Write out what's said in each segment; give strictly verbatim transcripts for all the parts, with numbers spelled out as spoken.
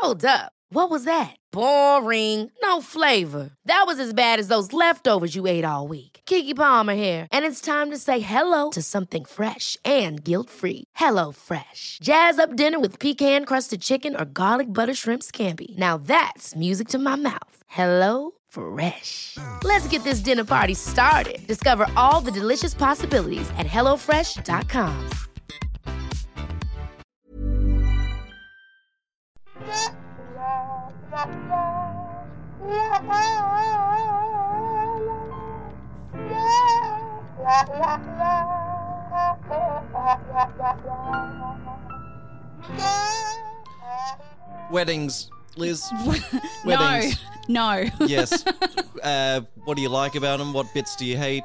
Hold up. What was that? Boring. No flavor. That was as bad as those leftovers you ate all week. Keke Palmer here, and it's time to say hello to something fresh and guilt-free. Hello Fresh. Jazz up dinner with pecan-crusted chicken or garlic butter shrimp scampi. Now that's music to my mouth. Hello Fresh. Let's get this dinner party started. Discover all the delicious possibilities at hello fresh dot com. Weddings, Liz. No, Weddings. no. Yes. Uh, what do you like about them? What bits do you hate?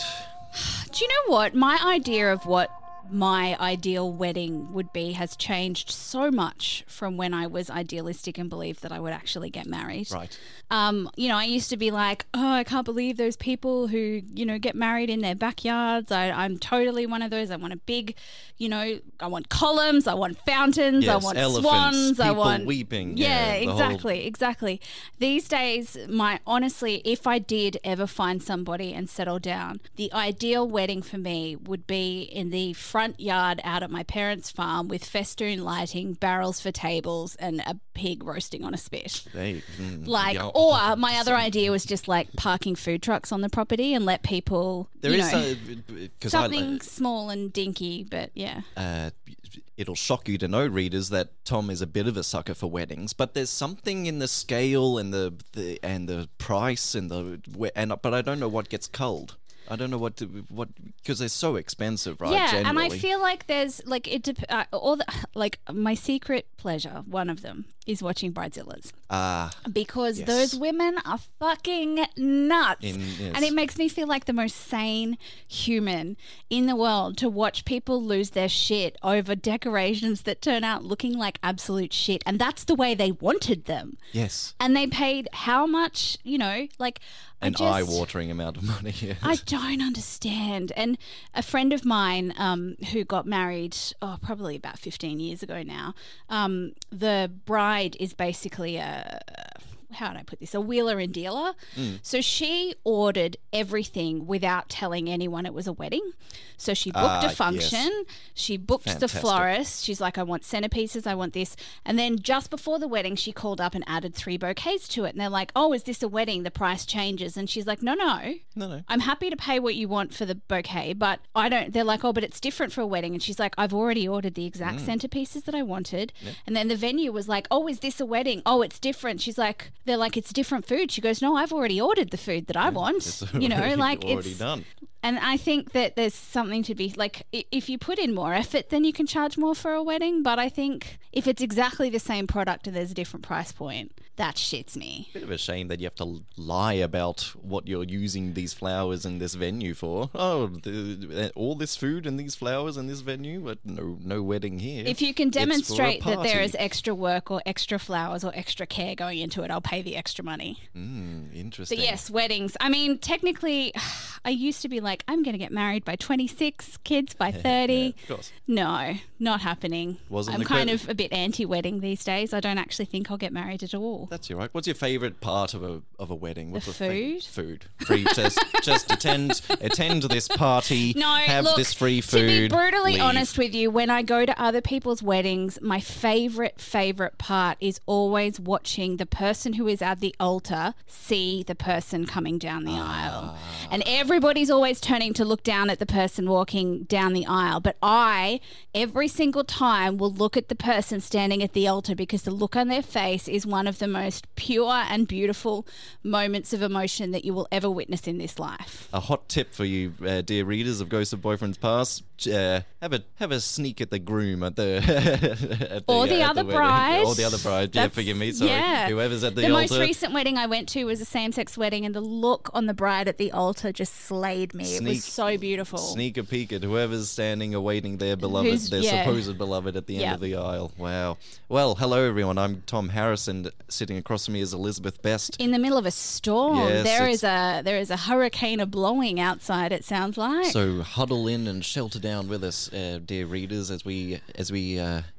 Do you know what? My idea of what my ideal wedding would be has changed so much from when I was idealistic and believed that I would actually get married. Right. Um, you know, I used to be like, oh, I can't believe those people who, you know, get married in their backyards. I, I'm totally one of those. I want a big, you know, I want columns, I want fountains, Yes, I want elephants, swans, I people want weeping. Yeah, Yeah, the exactly, exactly. These days, my honestly, if I did ever find somebody and settle down, the ideal wedding for me would be in the front yard out at my parents' farm with festoon lighting, barrels for tables, and a pig roasting on a spit. They, mm, Like, yeah. or my other idea was just like parking food trucks on the property and let people, There you is know, a, cause something I, small and dinky, but yeah. uh, it'll shock you to know, readers, that Tom is a bit of a sucker for weddings, but there's something in the scale and the, the and the price and the and but I don't know what gets culled. I don't know what to, what because they're so expensive, right? Yeah, generally. and I feel like there's like it dep- uh, all the like my secret pleasure. One of them is watching Bridezillas. Ah, Because yes. those women are fucking nuts. In- yes. And it makes me feel like the most sane human in the world to watch people lose their shit over decorations that turn out looking like absolute shit. And that's the way they wanted them. yes, And they paid how much, you know, like I an just, eye-watering amount of money. Yes. I don't understand. And a friend of mine um, who got married, oh, probably about fifteen years ago now, um, the bride is basically a, how do I put this, a wheeler and dealer. Mm. So she ordered everything without telling anyone it was a wedding. So she booked Ah, a function, yes. she booked Fantastic. the florist, she's like, I want centerpieces, I want this. And then just before the wedding, she called up and added three bouquets to it. And they're like, oh, is this a wedding? The price changes. And she's like, no, no. No, no. I'm happy to pay what you want for the bouquet, but I don't, they're like, oh, but it's different for a wedding. And she's like, I've already ordered the exact Mm. centerpieces that I wanted. And then the venue was like, oh, is this a wedding? Oh, it's different. She's like, they're like, it's different food. She goes, no, I've already ordered the food that I want. It's You know, already- like already it's done. And I think that there's something to be like, i- if you put in more effort, then you can charge more for a wedding. But I think if it's exactly the same product and there's a different price point, that shits me. Bit of a shame that you have to lie about what you're using these flowers in this venue for. Oh, the, all this food and these flowers in this venue, but no, no wedding here. If you can It's for a demonstrate that there party. is extra work or extra flowers or extra care going into it, I'll pay the extra money. Mm, interesting. But yes, weddings. I mean, technically, I used to be like, I'm going to get married by twenty-six, kids by thirty. Yeah, of course. No, not happening. Wasn't I'm the kind que- of a bit anti-wedding these days. I don't actually think I'll get married at all. That's all right. What's your favourite part of a of a wedding? What's The fa- food? Food. Free. just just attend attend this party. No, have look, this free to be food. brutally leave. honest with you, when I go to other people's weddings, my favourite, favourite part is always watching the person who is at the altar see the person coming down the aisle. And everybody's always turning to look down at the person walking down the aisle. But I, every single time, will look at the person standing at the altar because the look on their face is one of the most pure and beautiful moments of emotion that you will ever witness in this life. A hot tip for you, uh, dear readers of Ghosts of Boyfriends Past: uh, have a have a sneak at the groom at the, at the Or the uh, at other wedding. bride. or the other bride. Yeah, That's- forgive me. Sorry, yeah. whoever's at the, The altar. most recent wedding I went to was a same-sex wedding, and the look on the bride at the altar just slayed me. it Sneak- was so beautiful. Sneak a peek at whoever's standing awaiting their beloved, Who's- their yeah. supposed beloved at the end Yeah. of the aisle. Wow. Well, hello everyone. I'm Tom Harris, and sitting across from me is Elizabeth Best. In the middle of a storm, Yes, there it's- is a there is a hurricane a blowing outside. It sounds like. So huddle in and shelter down with us, uh, dear readers, as we as we uh,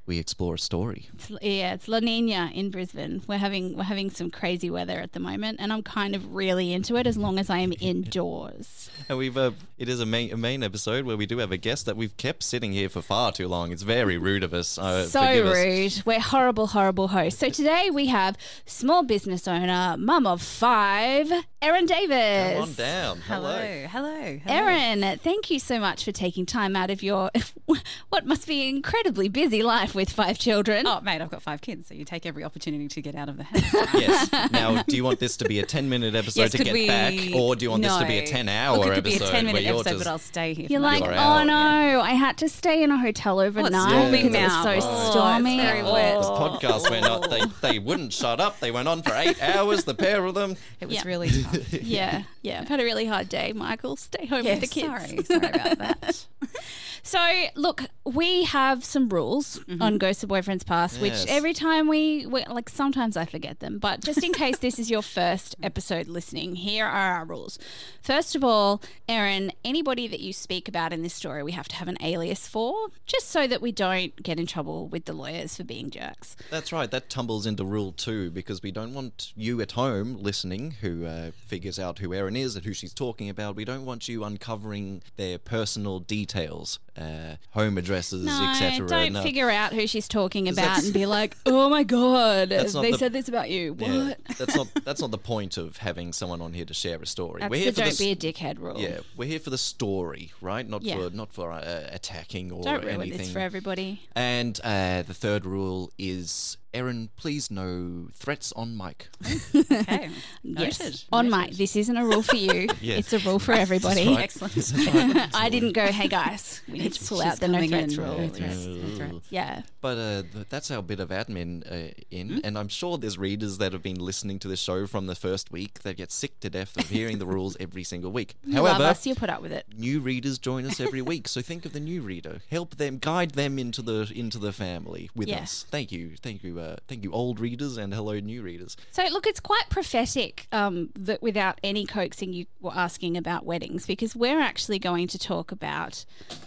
we explore a story. It's, yeah, it's La Nina in Brisbane. We're having we're having some crazy weather at the moment, and I'm kind of really into it as long as I am indoors. And we've uh, it is a main, a main episode where we do have a guest that we've kept sitting here for far too long. It's very rude of us. Uh, so rude. Us. We're horrible, horrible hosts. So today we have small business owner, mum of five, Erin Davis. Come on down. Hello. Hello. Hello. Erin, thank you so much for taking time out of your what must be an incredibly busy life with five children. Oh, mate, I've got five kids, so you take every opportunity to get out of the house. Yes. Now, do you want this to be a ten-minute episode yes, to could get we... back, or do you want no. this to be a ten-hour Look, it episode? could be a ten-minute where episode, just... but I'll stay here. You're for like, You're oh out. no, I had to stay in a hotel overnight Oh, it's because it now. was so Oh, stormy. it's very Oh. wet. This podcast went on. They, they wouldn't shut up. They went on for eight hours, the pair of them. It was Yeah. really tough. Yeah, yeah. I've had a really hard day, Michael. Stay home Yes, with the kids. sorry, sorry about that. So, look, we have some rules Mm-hmm. on Ghosts of Boyfriends Past, which Yes. every time we, we, like, sometimes I forget them. But just in case this is your first episode listening, here are our rules. First of all, Erin, anybody that you speak about in this story, we have to have an alias for, just so that we don't get in trouble with the lawyers for being jerks. That's right. That tumbles into rule two because we don't want you at home listening who uh, figures out who Erin is and who she's talking about. We don't want you uncovering their personal details, uh, home addresses, No, et cetera. don't No. figure out who she's talking about that's- and be like, oh my God, That's not they the- said this about you. What? Yeah, that's not that's not the point of having someone on here to share a story. That's we're the here for don't the, be a dickhead rule. Yeah, we're here for the story, right? Not Yeah. for not for uh, attacking or Don't ruin anything. this for everybody. And uh, the third rule is, Erin, please no threats on mic. Okay. Yes. Noted. On Noted. mic. This isn't a rule for you. Yes. It's a rule for everybody. That's right. Excellent. That's right. I didn't go, hey guys, we need to pull She's out the no coming threats in. rule. No threats. No threats. Yeah. But uh, th- that's our bit of admin uh, in, Hmm? and I'm sure there's readers that have been listening to the show from the first week that get sick to death of hearing the rules every single week. You love However, us, you put up with it. new readers join us every week, so think of the new reader, help them, guide them into the into the family with Yeah. us. Thank you, thank you, uh, thank you, old readers, and hello, new readers. So, look, it's quite prophetic um, that without any coaxing, you were asking about weddings because we're actually going to talk about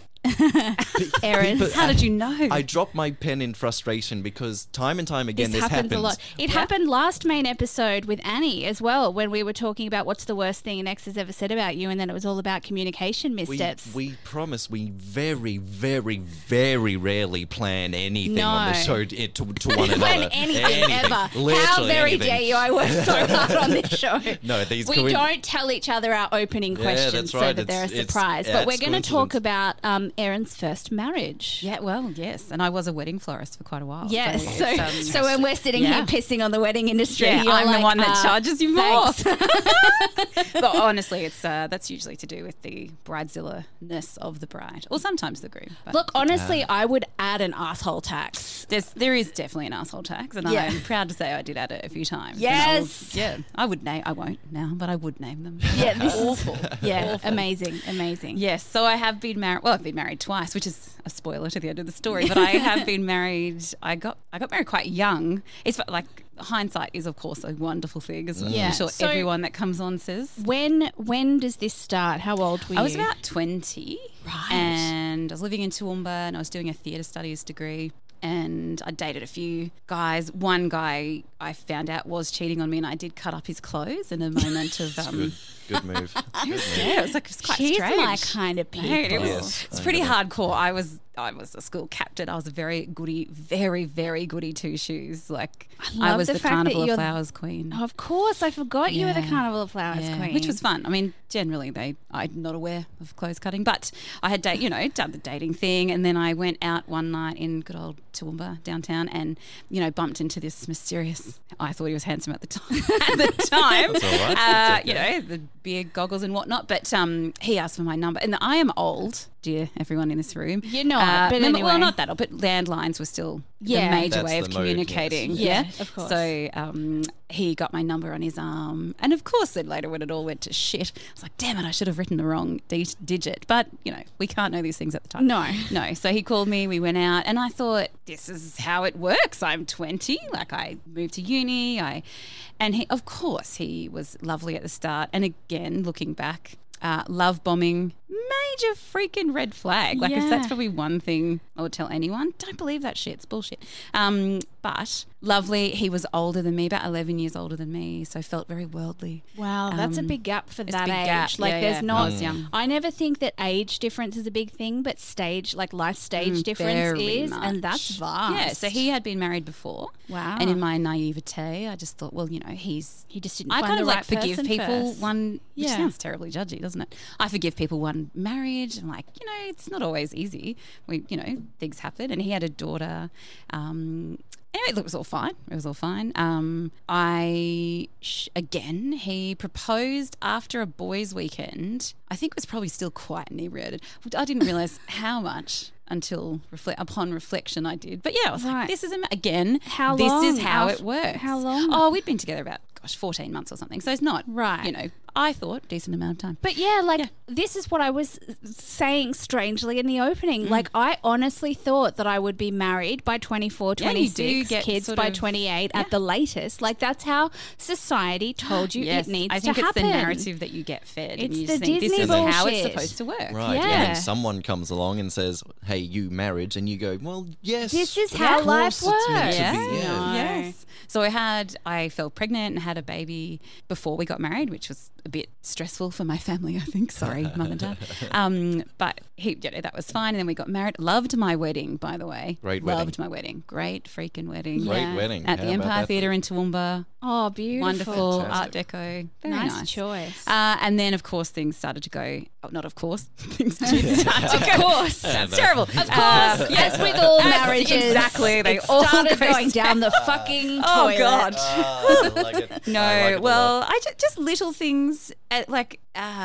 Erin. But How did you know? I dropped my pen in frustration because time and time again This this, happens, happens. a lot. It happened last main episode with Annie as well, when we were talking about what's the worst thing an ex has ever said about you, and then it was all about communication We, missteps. we promise we very, very, very rarely plan anything on the No. show to, to, to one another. When anything, ever. How Literally very anything. dare you? I work so hard on this show. No, these we can we- don't tell each other our opening Yeah, questions that's so right. that they're a It's- it's- surprise. yeah, but we're it's going to talk coincidence. about um, Erin's first marriage. Yeah, well, yes. And I was a wedding florist for quite a while. Yes. So, it's, so, um, when we're sitting yeah. here pissing on the wedding industry, Yeah, you're I'm like, the one that uh, charges you more. thanks. But honestly, it's uh, that's usually to do with the bridezilla-ness of the bride, or sometimes the groom. But Look, honestly, I would add an asshole tax. there's, there is definitely an asshole tax, and Yeah. I'm proud to say I did add it a few times. And Yes. I'll- yeah, I would name. I won't now, but I would name them. Yeah, this awful. Yeah, amazing, amazing. Yes, so I have been married. Well, I've been married twice, which is a spoiler to the end of the story. But I have been married. I got I got married quite young. It's like hindsight is, of course, a wonderful thing, as Yeah. I'm sure So- everyone that comes on says. When when does this start? How old were you? I was about twenty, Right. and I was living in Toowoomba, and I was doing a theatre studies degree. And I dated a few guys. One guy I found out was cheating on me, and I did cut up his clothes in a moment of. Um, Good, good move. Good move. yeah, it was like it was quite She's strange. my kind of people. No, it was, Yes, it's I pretty know. hardcore. I was I was a school captain. I was a very goody, very very goody two shoes. Like I, love was the the, fact that Carnival of you're- Flowers queen. Of course, I forgot you were the Yeah. Carnival of Flowers Yeah, queen, which was fun. I mean, generally they I'm not aware of clothes cutting, but I had date, you know, done the dating thing, and then I went out one night in good old Toowoomba downtown, and you know, bumped into this mysterious. I thought he was handsome at the time. at the time, That's all right. uh, That's you okay. know, the beard goggles and whatnot. But um, he asked for my number, and I am old, dear everyone in this room. You're not, but remember- anyway. well, not that old, but landlines were still Yeah. the major That's way of the mode, yes. communicating. Yeah, of course. So um, he got my number on his arm, and of course, then later when it all went to shit, I was like, "Damn it, I should have written the wrong d- digit." But you know, we can't know these things at the time. No. no. So he called me. We went out, and I thought, "This is how it works." I'm twenty. Like I moved to uni. I, and he, of course, he was lovely at the start. And again, looking back, Uh, love bombing, major freaking red flag. Like, if Yeah. that's probably one thing I would tell anyone, don't believe that shit. It's bullshit. Um, but lovely. He was older than me, about eleven years older than me, so felt very worldly. Wow, that's a Um, big gap for it's a that big age. gap. Like, Yeah, there's yeah. not. I was young. I never think that age difference is a big thing, but stage, like life stage Mm, difference very is, and much. that's vast. Yeah, so he had been married before. Wow. And in my naivete, I just thought, well, you know, he's He just didn't I find kind the of right like forgive person people first. one, which Yeah. sounds terribly judgy, doesn't it? I forgive people one marriage, and like, you know, it's not always easy. We, you know, things happen, and he had a daughter. Um, anyway, it was all fine. It was all fine. Um, I sh- again, he proposed after a boys' weekend. I think it was probably still quite inebriated. I didn't realize how much. Until reflect upon reflection, I did. But yeah, I was Right. like, "This is am- again. How this long? is how How it works." how long? Oh, we'd been together about gosh, fourteen months or something. So it's not Right. You know, I thought decent amount of time. But yeah, like Yeah. this is what I was saying strangely in the opening. Mm. Like I honestly thought that I would be married by twenty-four, Yeah, you do twenty-six, get kids sort by of- twenty-eight yeah. at the latest. Like that's how society told you Yes, it needs I think to it's happen. the narrative that you get fed. and It's you the just think, Disney this is how it's bullshit. supposed to work. Right. Yeah. And then someone comes along and says, "Hey, you marriage," and you go, "Well, yes. This is of how course life it's meant to works." be, yeah. No. Yes. So I had, I fell pregnant and had a baby before we got married, which was a bit stressful for my family, I think. Sorry, mum and dad. Um, but he, you know, that was fine. And then we got married. Loved my wedding, by the way. Great Loved wedding. my wedding. Great freaking wedding. Great Yeah. wedding. At How the about Empire that? Theatre in Toowoomba. Oh, beautiful. Wonderful. Art Fantastic. Deco. Very Nice, nice. choice. Uh, and then, of course, things started to go. Oh, not of course. Things did start to go. Of course. Sounds terrible. Of Of course, as with all As- marriages, exactly, they it all started go going down the fucking Oh, toilet. God. Ah, I like it. No, I like it a well, lot. I just, just little things, uh, like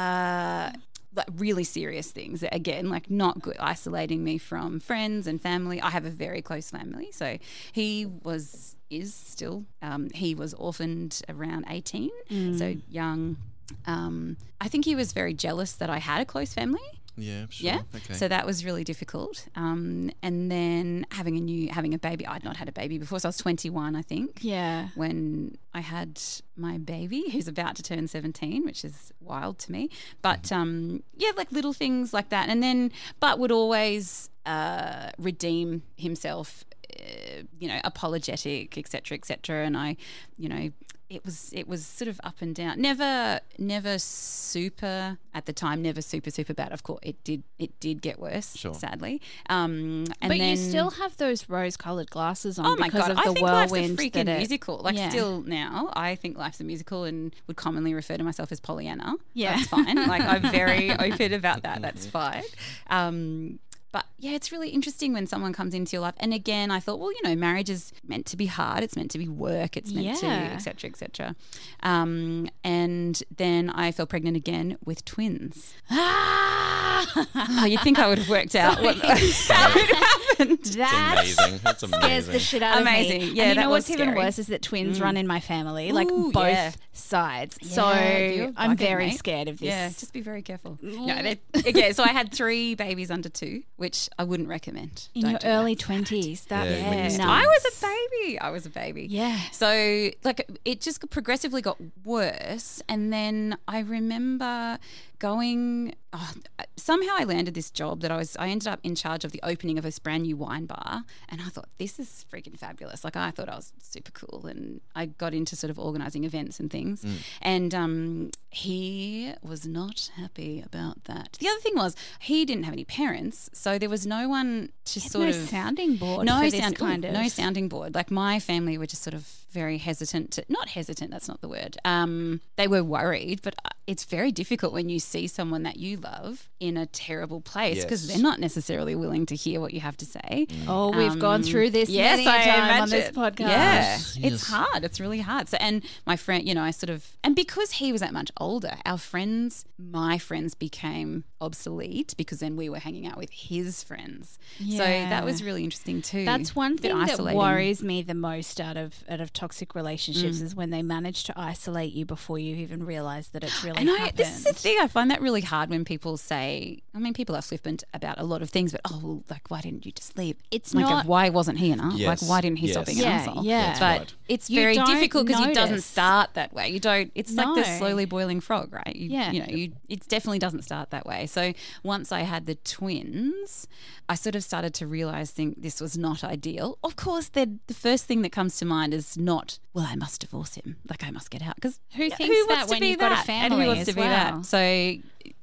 uh, like really serious things. Again, like not good, isolating me from friends and family. I have a very close family, so he was is still. Um, he was orphaned around eighteen, so young. Um, I think he was very jealous that I had a close family. Yeah, sure. Yeah. Okay. So that was really difficult. Um, and then having a new, having a baby. I'd not had a baby before, so I was twenty-one, I think. Yeah. When I had my baby, who's about to turn seventeen, which is wild to me. But um, yeah, like little things like that. And then, but would always uh, redeem himself, uh, you know, apologetic, et cetera, et cetera. And I, you know, it was it was sort of up and down. Never never super at the time. Never super super bad. Of course, it did it did get worse. Sure. Sadly. Um, and But then, you still have those rose-coloured glasses on Oh my because god! of the I think life's a whirlwind freaking that it- musical. Like Yeah. still now, I think life's a musical, and would commonly refer to myself as Pollyanna. Yeah. That's fine. Like I'm very open about that. That's fine. Um, But yeah, it's really interesting when someone comes into your life. And again, I thought, well, you know, marriage is meant to be hard. It's meant to be work. It's meant to, Yeah. et cetera, et cetera. Um, and then I fell pregnant again with twins. Oh, you'd think I would have worked out what, how it happened. That It's amazing. That's amazing. scares the shit out Amazing. of me. Yeah, and you that know was what's even scary. worse is that twins run in my family, like Ooh, both yeah. sides. Yeah, so you're I'm bugging, very mate. scared of this. Yeah, just be very careful. No, they- okay, so I had three babies under two, which I wouldn't recommend. In Don't your do that. early twenties, that's Yeah, when you nuts. still- I was a baby. I was a baby. Yeah. So, like, it just progressively got worse. And then I remember going, oh, somehow I landed this job that I was, I ended up in charge of the opening of this brand new wine bar. And I thought, this is freaking fabulous. Like, I thought I was super cool. And I got into sort of organising events and things. Mm. And um, he was not happy about that. The other thing was, he didn't have any parents. So there was no one to There's sort no of. sounding board No for this sound, kind ooh, of no sounding board. Like my family were just sort of very hesitant to, not hesitant, that's not the word. Um, they were worried, but uh, it's very difficult when you see someone that you love in a terrible place because Yes. they're not necessarily willing to hear what you have to say. Oh, we've gone Um, through this yes, many a I time on this imagine. podcast. Yeah, Yes. it's hard. It's really hard. So, and my friend, you know, I sort of, and because he was that much older, our friends, my friends became obsolete because then we were hanging out with his friends. So Yeah. that was really interesting too. That's one A bit thing that isolating. worries me the most out of out of toxic relationships Mm. is when they manage to isolate you before you even realise that it's really I know happened. this is the thing. I find that really hard when people say. I mean, people are flippant about a lot of things, but oh, well, like why didn't you just leave? It's like, not- why wasn't he enough? Yes, Like, why didn't he stop yes. being an Yeah, asshole? yeah. That's But right. it's You very don't difficult because it doesn't notice. start that way. You don't. It's like the No. slowly boiling frog, right? You, Yeah. You know, you, it definitely doesn't start that way. So once I had the twins, I sort of started to realize think this was not ideal. Of course, the the first thing that comes to mind is not, well, I must divorce him. Like I must get out because Who thinks that when you've got a And family who wants as to be well? that? So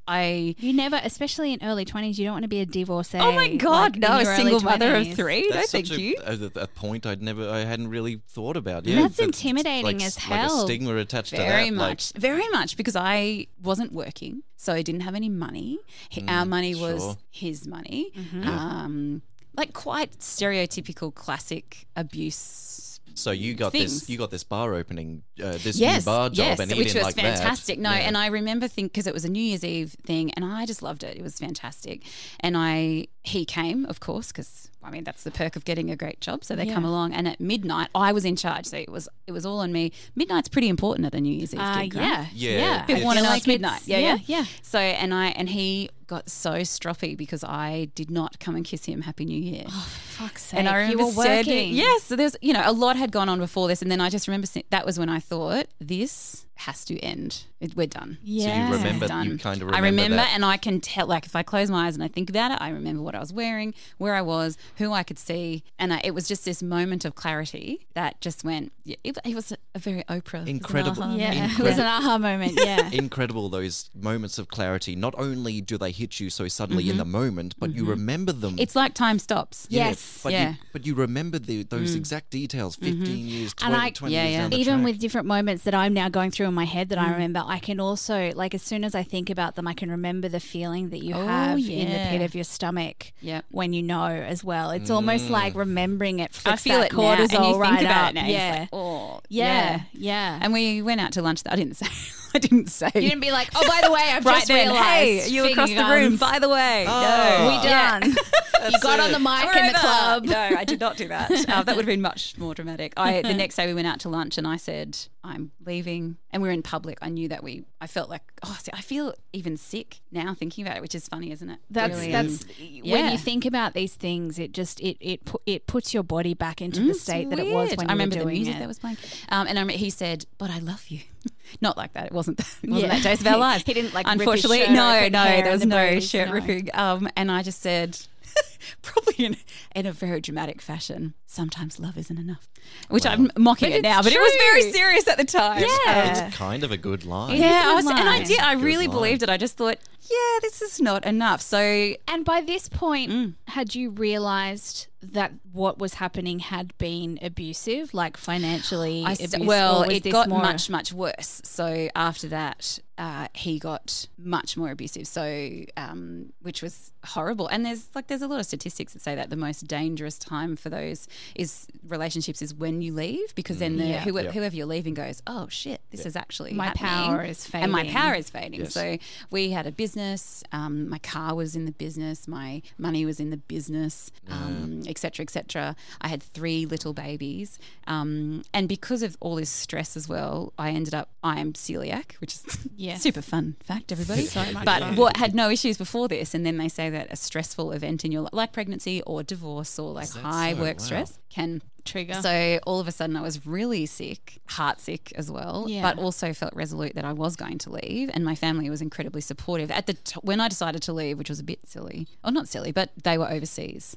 I. You never, especially in early twenties, you don't want to be a divorcee. Oh my God! like, no, in a your single early mother of twenties. three. No, That's thank such you. a, a, a point I'd never, I hadn't really thought about. Yeah, That's intimidating like, as Like hell. a stigma attached Very to that. much, very much, because I wasn't working, so I didn't have any money. He, our money was sure. his money, Mm-hmm. um, like quite stereotypical, classic abuse. Like, so you got things. this, you got this bar opening, uh, this Yes, new bar job, yes, and he which didn't was like that. fantastic. No, Yeah. and I remember think because it was a New Year's Eve thing, and I just loved it. It was fantastic, and I he came, of course, because I mean that's the perk of getting a great job. So they Yeah. come along, and at midnight I was in charge, so it was it was all on me. Midnight's pretty important at a New Year's Eve Uh, gig, right? yeah, Yeah. yeah. People I want to feel know like it's midnight. it's- Yeah, yeah, yeah. So and I and he got so stroppy because I did not come and kiss him Happy New Year. Fuck's sake. And I remember you were said- working. yes, so there's you know a lot had gone on before this, and then I just remember si- that was when I thought this has to end. It, we're done. Yeah. So you remember, Done. you kind of I remember remember, that. and I can tell. Like if I close my eyes and I think about it, I remember what I was wearing, where I was, who I could see, and I, it was just this moment of clarity that just went. Yeah, it, it was a, a very Oprah. It was an Incredible. aha Yeah, moment. it was an aha moment. Yeah. Incredible, those moments of clarity. Not only do they hit you so suddenly in the moment, but you remember them. Mm-hmm. It's like time stops. Yeah, Yes. but Yeah. you, but you remember the, those exact details fifteen years, And twenty, I- twenty Yeah, years yeah. down the Even track. with different moments that I'm now going through in my head that Mm. I remember, I can also, like, as soon as I think about them, I can remember the feeling that you Oh, have in the yeah. pit of your stomach Yep. when you know as well. It's almost like remembering it I flicks feel that it now, and cortisol you think right about up. it now. Yeah. It's like, oh, yeah, yeah. And we went out to lunch. I didn't say. I didn't say. You didn't be like, oh, by the way, I've right just then, realised. hey, you across the finger room. guns. By the way, Oh. We done. you got on the mic We're in the over. club. No, I did not do that. Uh, that would have been much more dramatic. I the next day we went out to lunch and I said I'm leaving, and we were in public. I knew that we. I felt like oh, see, I feel even sick now thinking about it, which is funny, isn't it? That's Really. that's when Yeah. you think about these things, it just it it pu- it puts your body back into the It's state that it was weird. when I you remember were the doing music it. that was playing, um, and I remember he said, "But I love you." Not like that. It wasn't. That, it wasn't Yeah. that days of our lives. He didn't, like, rip his Unfortunately, shirt no, open, no. hair There was and the no booties, shirt no. ripping. Um, and I just said, probably in, in a very dramatic fashion, sometimes love isn't enough. Which I'm mocking But it now, it's but it was very true. serious at the time. Yeah. It's kind of a good line. It Yeah, is a I was, and I line. did. I Good really line. believed it. I just thought, yeah, this is not enough. So And by this point, Mm. had you realised that what was happening had been abusive, like financially I abusive? st- well, or was it this got more- much, much worse. So after that, uh, he got much more abusive. So, um, which was horrible. And there's like there's a lot of statistics that say that the most dangerous time for those is relationships is when you leave, because then the, Yeah. whoever, Yep. whoever you're leaving goes, oh shit, this is actually My happening. power is and my fading. power is fading. Yes. So we had a business. Um, my car was in the business. My money was in the business, um, et cetera, et cetera. I had three little babies. Um, and because of all this stress as well, I ended up, I am celiac, which is Yes. super fun fact, everybody. So much but fun. what had no issues before this. And then they say that a stressful event in your life, like pregnancy or divorce or like that high so? work Wow. stress, can Trigger. So all of a sudden I was really sick, heart sick as well, Yeah. but also felt resolute that I was going to leave, and my family was incredibly supportive. At the t- when I decided to leave, which was a bit silly, or not silly, but they were overseas.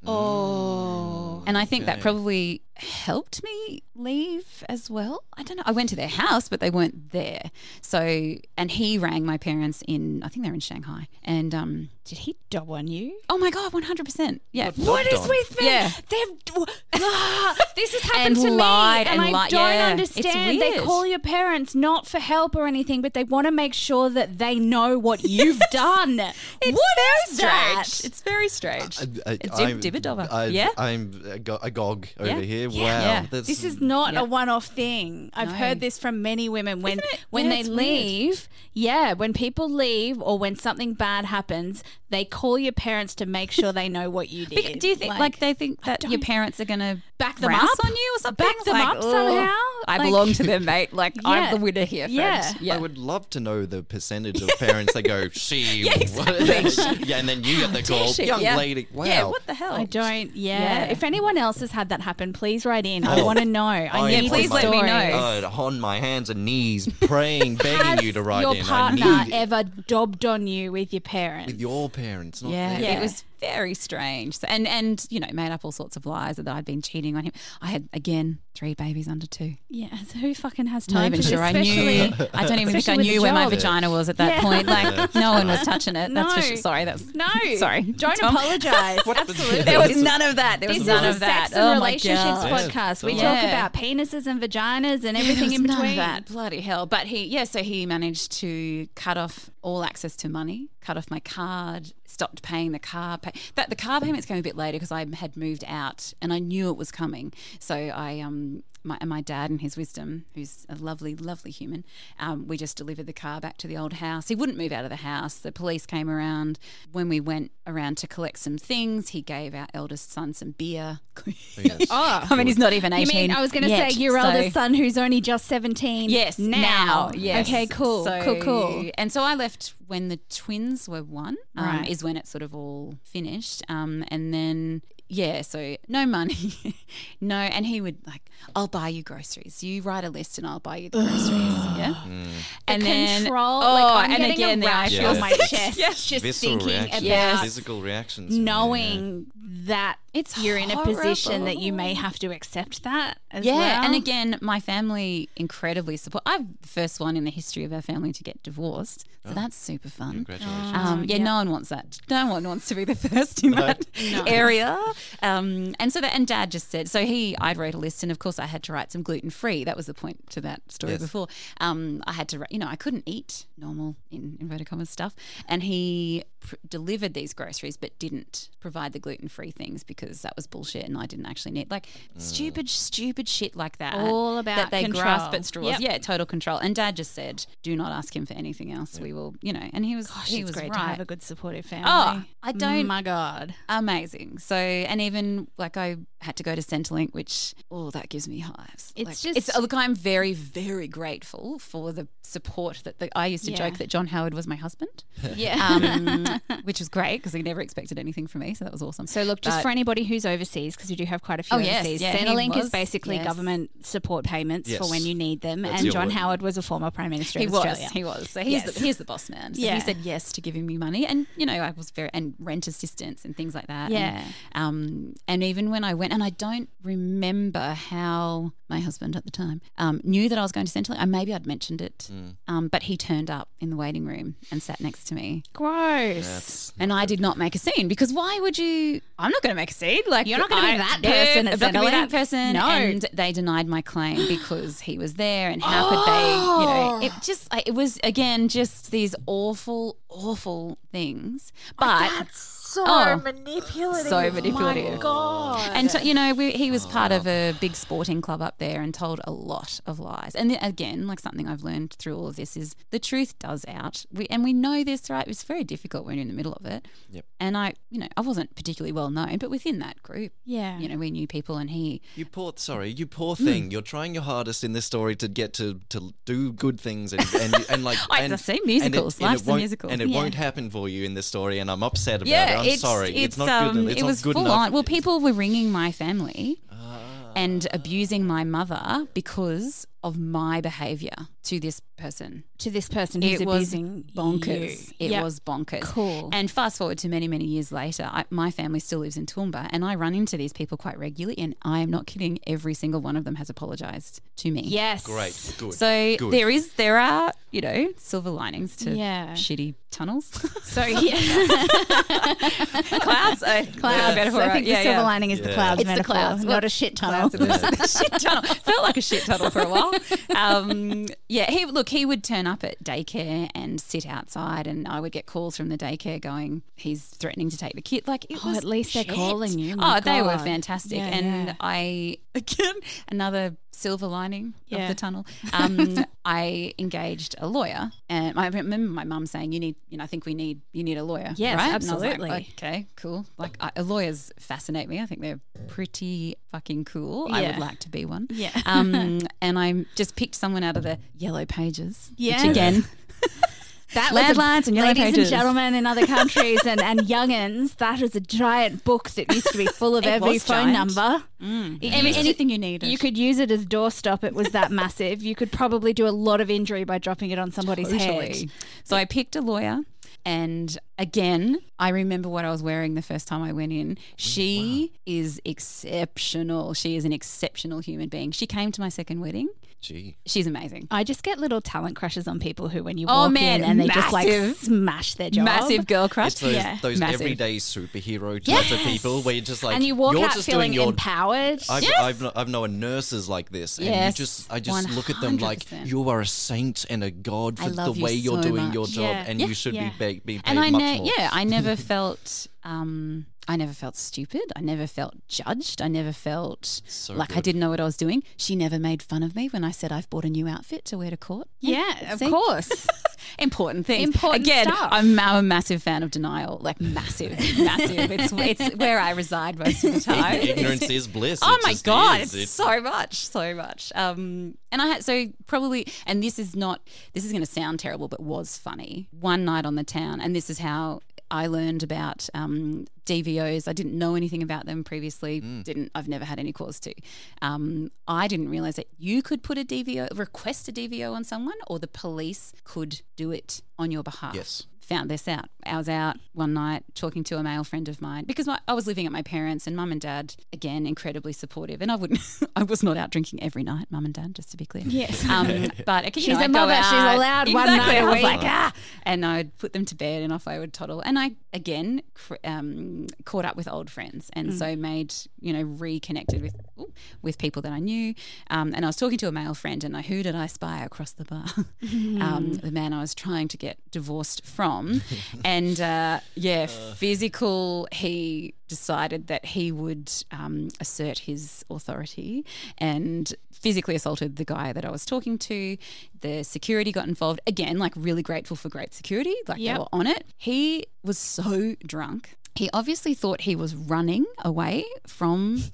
Oh. And I think that Okay. probably helped me leave as well. I don't know. I went to their house, but they weren't there. So, and he rang my parents in, I think they're in Shanghai. And, um, Did he dob on you? oh my God, one hundred percent. Yeah. What- What is on. with me? Yeah. They've ah, this has happened And to lied me, and, and I li- don't yeah, it's understand. They weird. call your parents not for help or anything, but they want to make sure that they know what you've done. It's What very is that? strange. It's very strange. I- I- It's I'm- dib- dibber-dobber. I- Yeah? I'm ag- agog over Yeah. here. Wow. Yeah. That's, This is not Yeah. a one-off thing. I've No. heard this from many women when Isn't it? when Yeah, they it's weird. leave. Yeah, when people leave or when something bad happens, they call your parents to make sure they know what you did. Bec- Do you think like, they think that your don't- parents are going to back them rouse up on you or something? Back It's them like, up ugh. somehow. I Like- belong to them, mate. Like Yeah. I'm the winner here, friend. Yeah. yeah. I would love to know the percentage of parents that go, she, Yeah, exactly. yeah, and then you get the dare call, she? young Yeah. lady. Wow. Yeah, what the hell? I don't. Yeah. Yeah. If anyone else has had that happen, please write in. I Oh. want to know. I I need am the please on let me my- know. uh, on my hands and knees, praying, begging Has you to write your in. partner I need ever dobbed on you with your parents? with your parents, not Yeah, theirs. Yeah. it was very strange. So, and and you know, made up all sorts of lies that I'd been cheating on him. I had again three babies under two. Yeah. So who fucking has Not time even for sure this? I knew. Especially- I don't even think I especially with knew the where my job. vagina was at that Yeah. point. Like no one was touching it. That's for No. sure. Sorry, that's No. sorry. Don't Tom. apologise. Absolutely. There was This is- none of that. There was This none is of a that. sex and Oh my relationships God. podcast. We Yeah. talk Yeah. about penises and vaginas and Yeah, everything there in was none between. of that. Bloody hell. But he, yeah, so he managed to cut off all access to money, cut off my card, stopped paying the car. Pay- that the car payments came a bit later because I had moved out and I knew it was coming. So I, um, my, and my dad and his wisdom, who's a lovely, lovely human, um, we just delivered the car back to the old house. He wouldn't move out of the house. The police came around. When we went around to collect some things, he gave our eldest son some beer. Yes. Oh. I mean, he's not even You eighteen. mean I was going to say yet, your so- eldest son who's only just seventeen? Yes, now. now. Yes. Okay, cool, So- cool, cool. And so I left when the twins were one, um, Right. is when it sort of all finished. Um, and then, yeah, so no money. no, and he would like, I'll buy you groceries. You write a list and I'll buy you the groceries. yeah. And then, Control. oh, like, I'm and getting again, a the rash Yeah. on my chest Yes. just Visceral thinking reactions. about Physical reactions. knowing that It's you're in a position that you may horrible. have to accept that as Yeah, well. and again, my family incredibly support. I'm the first one in the history of our family to get divorced, so that's super fun. Congratulations. Um, yeah, yeah. no one wants that. No one wants to be the first in that area. Um, and so that, and Dad just said, so he, I wrote a list, and of course I had to write some gluten free. That was the point to that story Yes. before. Um, I had to, write- you know, I couldn't eat normal in inverted commas stuff, and he pr- delivered these groceries, but didn't provide the gluten free things because that was bullshit, and I didn't actually need like stupid, stupid shit like that. All about that they control. grasp at straws. Yep. Yeah, total control. And Dad just said, "Do not ask him for anything else. We will, you know." And he was, Gosh, he it's was great right. to have a good supportive family. Oh, I don't- My God. Amazing. So, and even like I had to go to Centrelink, which oh, that gives me hives. It's Like, just- it's look. I'm very, very grateful for the support that the, I used to Yeah. joke that John Howard was my husband, Yeah. um, which was great because he never expected anything from me, so that was awesome. So look, just But- for anybody who's overseas, because we do have quite a few Oh, yes, overseas, yeah, he Centrelink is was, basically yes. government support payments for Yes. when you need them. That's and your John word. Howard was a former Prime Minister He of was, Australia. he was. So he's Yes. the he's the boss man. So Yeah. he said yes to giving me money, and you know I was very and rent assistance and things like that. Yeah. And, um, and even when I went, and I don't remember how my husband at the time um, knew that I was going to Centrelink. Uh, maybe I'd mentioned it, um, but he turned up in the waiting room and sat next to me. Gross. That's And I did not make a scene because why would you? I'm not going to make a scene. Like You're not gonna be I- that Yeah, person at I'm not gonna be that Centrelink. person. No. And they denied my claim because he was there, and how could they? You know, it just like, it was again just these awful, awful things. But so Oh, manipulative. so manipulative. My God. and so, you know, we, he was part of a big sporting club up there and told a lot of lies. And then, again, like something I've learned through all of this is the truth does out. We and we know this, right? It's very difficult when you're in the middle of it. Yep. And I, you know, I wasn't particularly well known, but within that group, yeah. you know, we knew people, and he. You poor, sorry, you poor Hmm. thing. You're trying your hardest in this story to get to, to do good things and and, and like. I and, say musicals. and it, and Life's it a won't, musical. and it Yeah. won't happen for you in this story, and I'm upset about Yeah, it. I'm it's, sorry. It's, It's, not um, good. It's it not was good full enough. on. Well, people were ringing my family Ah. and abusing my mother because of my behaviour to this person. to this person who's It was abusing bonkers. you. It Yep. was bonkers. Cool. And fast forward to many, many years later, I, my family still lives in Toowoomba, and I run into these people quite regularly, and I am not kidding. Every single one of them has apologised to me. Yes. Great. Good. So Good. there is, there are, you know, silver linings to Yeah. shitty tunnels. So yeah. Clouds. Uh, Clouds. metaphor, I right? think yeah, the silver yeah. lining is the Yeah. clouds It's the metaphor, clouds. not Well, a shit tunnel. shit tunnel. Felt like a shit tunnel for a while. Um, yeah, he look. He would turn up at daycare and sit outside, and I would get calls from the daycare going, "He's threatening to take the kid." Like, it Oh, was at least they're shit. calling you. My Oh, they were God. fantastic, Yeah, and yeah. I again another silver lining Yeah. of the tunnel. Um, I engaged a lawyer, and I remember my mum saying, "You need, you know, I think we need, you need a lawyer." Yes, right? And I was like, absolutely. okay, cool. Like I, lawyers fascinate me. I think they're pretty fucking cool. I Yeah. would like to be one. Yeah. Um, and I just picked someone out of the yellow pages. Yes. Which again. That was a- Landlines and yellow ladies pages. and gentlemen in other countries and, and youngins, that was a giant book that used to be full of It every was phone giant. number. Mm. It Any- used to- anything you needed. You could use it as doorstop. It was that massive. You could probably do a lot of injury by dropping it on somebody's Totally. head. So I picked a lawyer, and again, I remember what I was wearing the first time I went in. She is exceptional. She is an exceptional human being. She came to my second wedding. Gee. She's amazing. I just get little talent crushes on people who, when you Oh, walk man, in and they just like massive. smash their job. Massive girl crush. It's those, Yeah. those Massive. everyday superhero type of people where you're just like, and you walk you're out just feeling doing your empowered. I've, Yes. I've, kn- I've known nurses like this, and Yes, you just I just look at them like one hundred percent. you are a saint and a god I for the love you way you're so doing much. your job, Yeah. and Yeah. you should Yeah. be, be, be paid and I much ne- more. yeah, I never felt um I never felt stupid. I never felt judged. I never felt So like I good. didn't know what I was doing. She never made fun of me when I said I've bought a new outfit to wear to court. Yeah, of See? course. Important things. Important Again, stuff. I'm, I'm a massive fan of denial. Like massive, massive. It's it's where I reside most of the time. Ignorance is bliss. Oh It my just god, is. it's so much, so much. Um, and I had so probably, and this is not, this is going to sound terrible, but was funny. One night on the town, and this is how I learned about um, D V Os. I didn't know anything about them previously. Didn't I've never had any cause to. Um, I didn't realize that you could put a D V O, request a D V O on someone, or the police could do it on your behalf. Yes. Found this out. I was out one night talking to a male friend of mine because my, I was living at my parents', and mum and dad, again, incredibly supportive. And I wouldn't, I was not out drinking every night, mum and dad, just to be clear. Yes. Um, but okay, you She's know, a I'd go mother. She's out- allowed one Exactly. night a I was week. like, ah, and I'd put them to bed, and off I would toddle. And I again cr- um, caught up with old friends, and Mm. so made you know reconnected with ooh, with people that I knew. Um, and I was talking to a male friend, and I who did I spy across the bar? um, the man I was trying to get divorced from, and uh, yeah, physical. He decided that he would um, assert his authority and physically assaulted the guy that I was talking to. The security got involved. Again, like really grateful for great security. Like Yep. they were on it. He was so drunk. He obviously thought he was running away from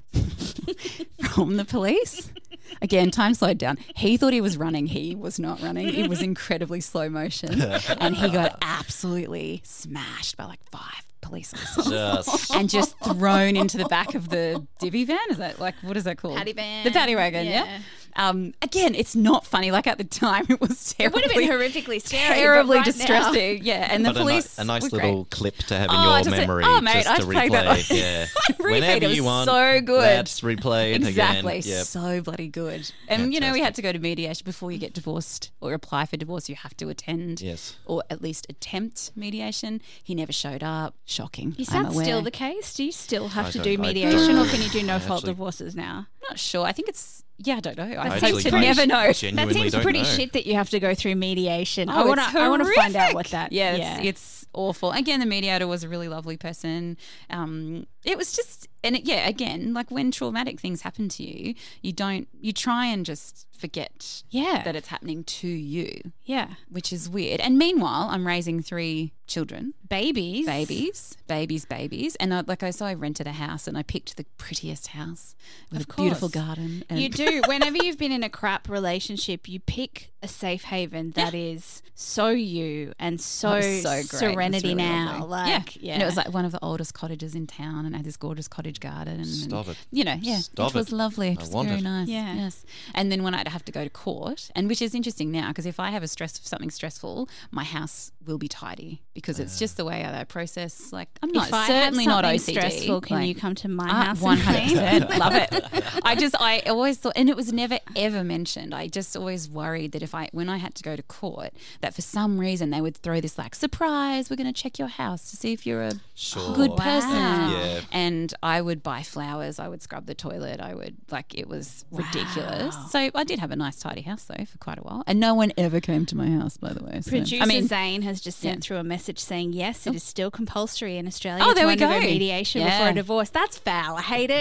from the police. Again, time slowed down. He thought he was running. He was not running. It was incredibly slow motion. And he got absolutely smashed by like five police officers. Just And just thrown into the back of the divvy van. Is that like, what is that called? Paddy van. The paddy wagon, yeah. Yeah. Um, again, it's not funny. Like at the time, it was It would terribly, have been horrifically scary. terribly but right distressing. Yeah, and the but a, ni- police a nice were little great. clip to have in Oh, your just a- memory, oh, mate, just I'd to play that replay. on- Yeah, Repeat, whenever it was you want. so good. That's replayed Exactly. again. Yep. So bloody good. And, you know, we Fantastic. had to go to mediation before you get divorced or apply for divorce. You have to attend Yes. or at least attempt mediation. He never showed up. Shocking. Is I'm that aware. still the case? Do you still have I to don't- do I don't mediation, know. or can you do no I fault actually- divorces now? I'm not sure. I think it's, yeah, I don't know. I, That hope seems to pretty- never know. That Genuinely seems don't pretty know. shit that you have to go through mediation. I Oh, want to. it's I want to find out horrific. what that. Yeah, yeah. It's, it's awful. Again, the mediator was a really lovely person. Um, it was just, and it, yeah, again, like when traumatic things happen to you, you don't, you try and just forget Yeah. that it's happening to you, yeah. which is weird. And meanwhile, I'm raising three children. Babies. Babies, babies, babies, and I, like I so I rented a house and I picked the prettiest house with Of a beautiful course. garden. And You do. Whenever you've been in a crap relationship, you pick a safe haven that is so you and so, It was so great. It was serenity really now. lovely. Like, yeah. And it was like one of the oldest cottages in town, and had this gorgeous cottage garden. And, Stop it. You know, yeah, Stop it was it. lovely. It I was want very it. nice. Yeah. Yes. And then when I'd have to go to court, and which is interesting now, because if I have a stress something stressful, my house will be tidy because it's just the way I process. Like I'm not if I certainly have not something O C D. stressful, can like, you come to my uh, house? one and hundred clean? percent love it. I just I always thought, and it was never ever mentioned. I just always worried that if I when I had to go to court, that for some reason they would throw this like surprise. We're going to check your house to see if you're a Sure. good Wow. person. Yeah. And I would buy flowers. I would scrub the toilet. I would like it was ridiculous. So I did have a nice tidy house though for quite a while, and no one ever came to my house by the way. So, Producer I mean, Zane has just sent yeah. through a message saying, yes, it is still compulsory in Australia Oh, to there we undergo go. mediation Yeah. before a divorce. That's foul. I hate it.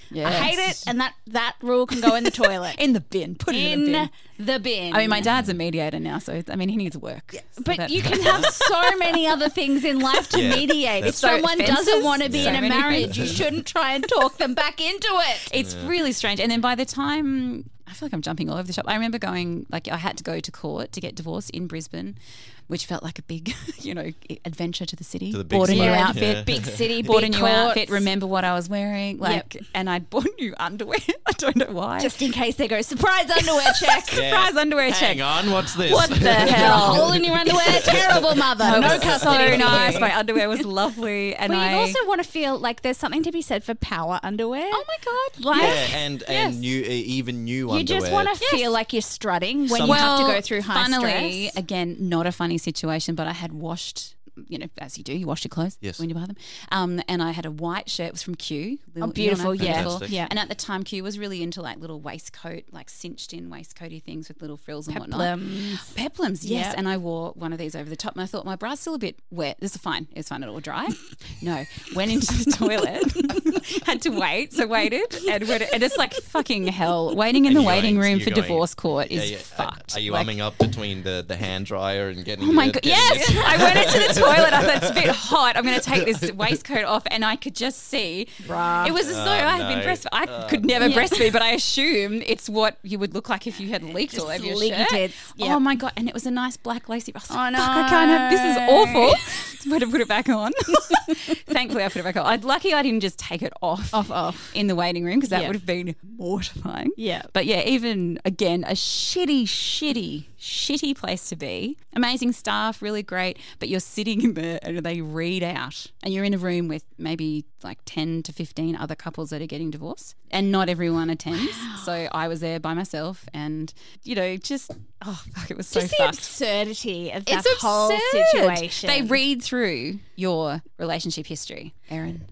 I hate it, and that, that rule can go in the toilet. In the bin. Put it in, in the bin. the bin. I mean, my dad's a mediator now, so I mean, he needs work. Yes. So But that's- you can have so many other things in life to Yeah, mediate. If that's- So someone doesn't offences, want to be so in a many marriage, you offences. shouldn't try and talk them back into it. It's really strange. And then by the time, I feel like I'm jumping all over the shop. I remember going, like, I had to go to court to get divorced in Brisbane, which felt like a big, you know, adventure to the city. To the big bought a new smoke, outfit, yeah. Big city, bought big a new courts. outfit. Remember what I was wearing, like, and I'd bought new underwear. I don't know why. Just in case they go, surprise underwear check. surprise underwear check. Hang on, what's this? What the Got a hell? hole in your underwear. Terrible mother. It No was custody. so for nice. you. My underwear was lovely, and But I you also want to feel like there's something to be said for power underwear. oh my god, Like, Yeah, and and Yes. new, even new you underwear. just want to feel like you're strutting when Some- you have to Well, go through high funnily, stress. again, not a funny situation, but I had washed, you know, as you do, you wash your clothes Yes. when you buy them. Um, and I had a white shirt. It was from Q. Little- Oh, beautiful, you know, yeah. beautiful. Fantastic. Yeah. And at the time, Q was really into like little waistcoat, like cinched in waistcoaty things with little frills and whatnot. Peplums. Peplums, yes. Yep. And I wore one of these over the top, and I thought my bra's still a bit wet. This is fine. It's fine. It'll dry. No, went into the toilet, had to wait. So waited, and, went, and it's like fucking hell. Waiting in And the you're waiting going- room you're for going- divorce court Yeah, is yeah. fucked. Are you Like, umming up between the, the hand dryer and getting? Oh my your- god! getting Yes, your- I went into the toilet. I thought it's a bit hot. I'm going to take this waistcoat off, and I could just see. Bruh. It was as though I had been no. breastfed. I could never breastfeed, but I assume it's what you would look like if you had leaked all over your leaky shirt. tits. Yep. Oh my god! And it was a nice black lacy. I was like, Oh, fuck, I can't have this. Is no. awful. So I had to put it back on. Thankfully, I put it back on. I'm lucky I didn't just take it off, Off, off. in the waiting room because that Yeah. would have been mortifying. Yeah. But yeah, even again, a shitty, shitty, shitty place to be. Amazing staff, really great, but you're sitting in there and they read out, and you're in a room with maybe like ten to fifteen other couples that are getting divorced, and not everyone attends. So I was there by myself, and you know, just oh fuck, it was so Just the fucked. absurdity of that It's whole absurd. situation. They read through your relationship history, Erin.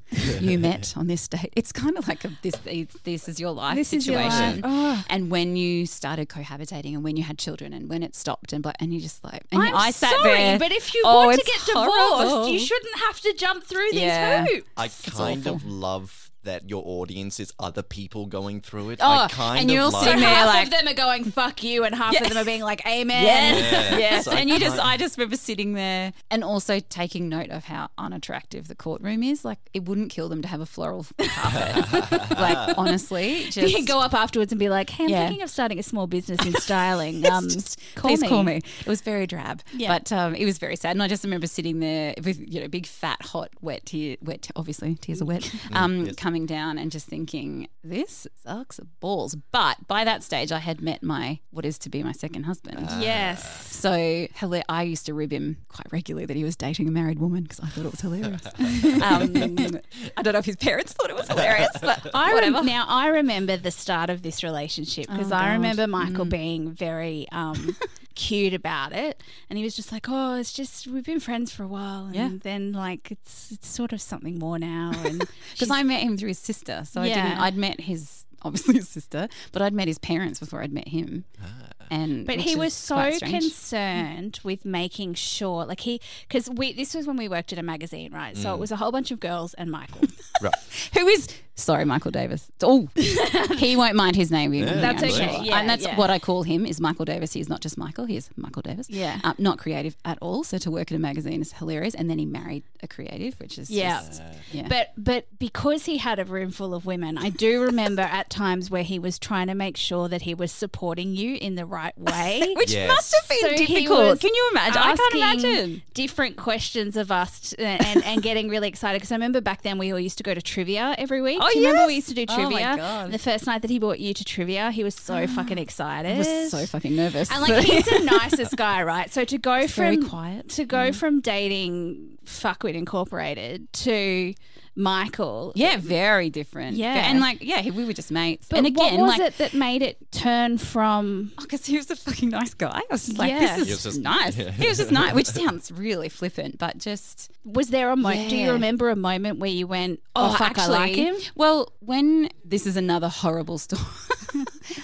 You met on this date. It's kind of like a, this. This is your life This is your situation. life. Oh. And when you started cohabitating, and when you had children, and when it stopped, and blah, and you just like, and I'm I sat sorry, there. but if you Oh, want to it's get divorced, horrible. you shouldn't have to jump through these Yeah. hoops. I It's kind awful. of love that your audience is other people going through it. Oh, I kind and of you're all like, sitting there half like- of them are going fuck you, and half Yeah. of them are being like amen. Yes, Yeah. yes. So I And you just, can't- I just remember sitting there and also taking note of how unattractive the courtroom is. Like, it wouldn't kill them to have a floral carpet. Like, honestly, just You can go up afterwards and be like, "Hey, I'm Yeah. thinking of starting a small business in styling. Um, Just call please me. call me. It was very drab, Yeah. but um, it was very sad. And I just remember sitting there with you know big fat hot wet tear, wet te- obviously tears are wet, um, yes. coming down and just thinking this sucks balls. But by that stage, I had met my what is to be my second husband. Yes. So hila- I used to rib him quite regularly that he was dating a married woman because I thought it was hilarious. um, I don't know if his parents thought it was hilarious, but I whatever. rem- now I remember the start of this relationship because Oh, I God. remember Michael being very um, cute about it, and he was just like, "Oh, it's just we've been friends for a while, and Yeah. then like it's it's sort of something more now." And Because I met him through his sister, so I Yeah. didn't. I'd met his obviously his sister, but I'd met his parents before I'd met him. And But which he is was so quite strange. concerned with making sure, like he, because we this was when we worked at a magazine, right? So it was a whole bunch of girls and Michael. right. Who is sorry, Michael Davis? Oh, he won't mind his name. being on That's the okay, show. yeah, and that's yeah. what I call him is Michael Davis. He's not just Michael. He is Michael Davis. Yeah. um, not creative at all. So to work at a magazine is hilarious. And then he married a creative, which is Yeah. just, yeah. But but because he had a room full of women, I do remember at times where he was trying to make sure that he was supporting you in the right way. which Yes. must have been So he difficult. was Can you imagine? I can't asking imagine. different questions of us t- and, and getting really excited because I remember back then we all used to go to trivia every week. Oh, do you remember yes. we used to do Oh, my trivia? God. And the first night that he brought you to trivia, he was so fucking excited. I was so fucking nervous. And like he's the nicest guy, right? So to go He's from very quiet. to go from dating Fuckwit Incorporated to Michael. yeah, very different. Yeah. and like yeah, he- we were just mates. But and again, what was like it that made it turn from? because he was a fucking nice guy. I was just like, Yeah. this He is was just- nice. yeah. He was just nice, which sounds really flippant, but just Was there a moment? Do you Yeah. remember a moment where you went, "Oh, fuck, I like him"? Well, when this is another horrible story.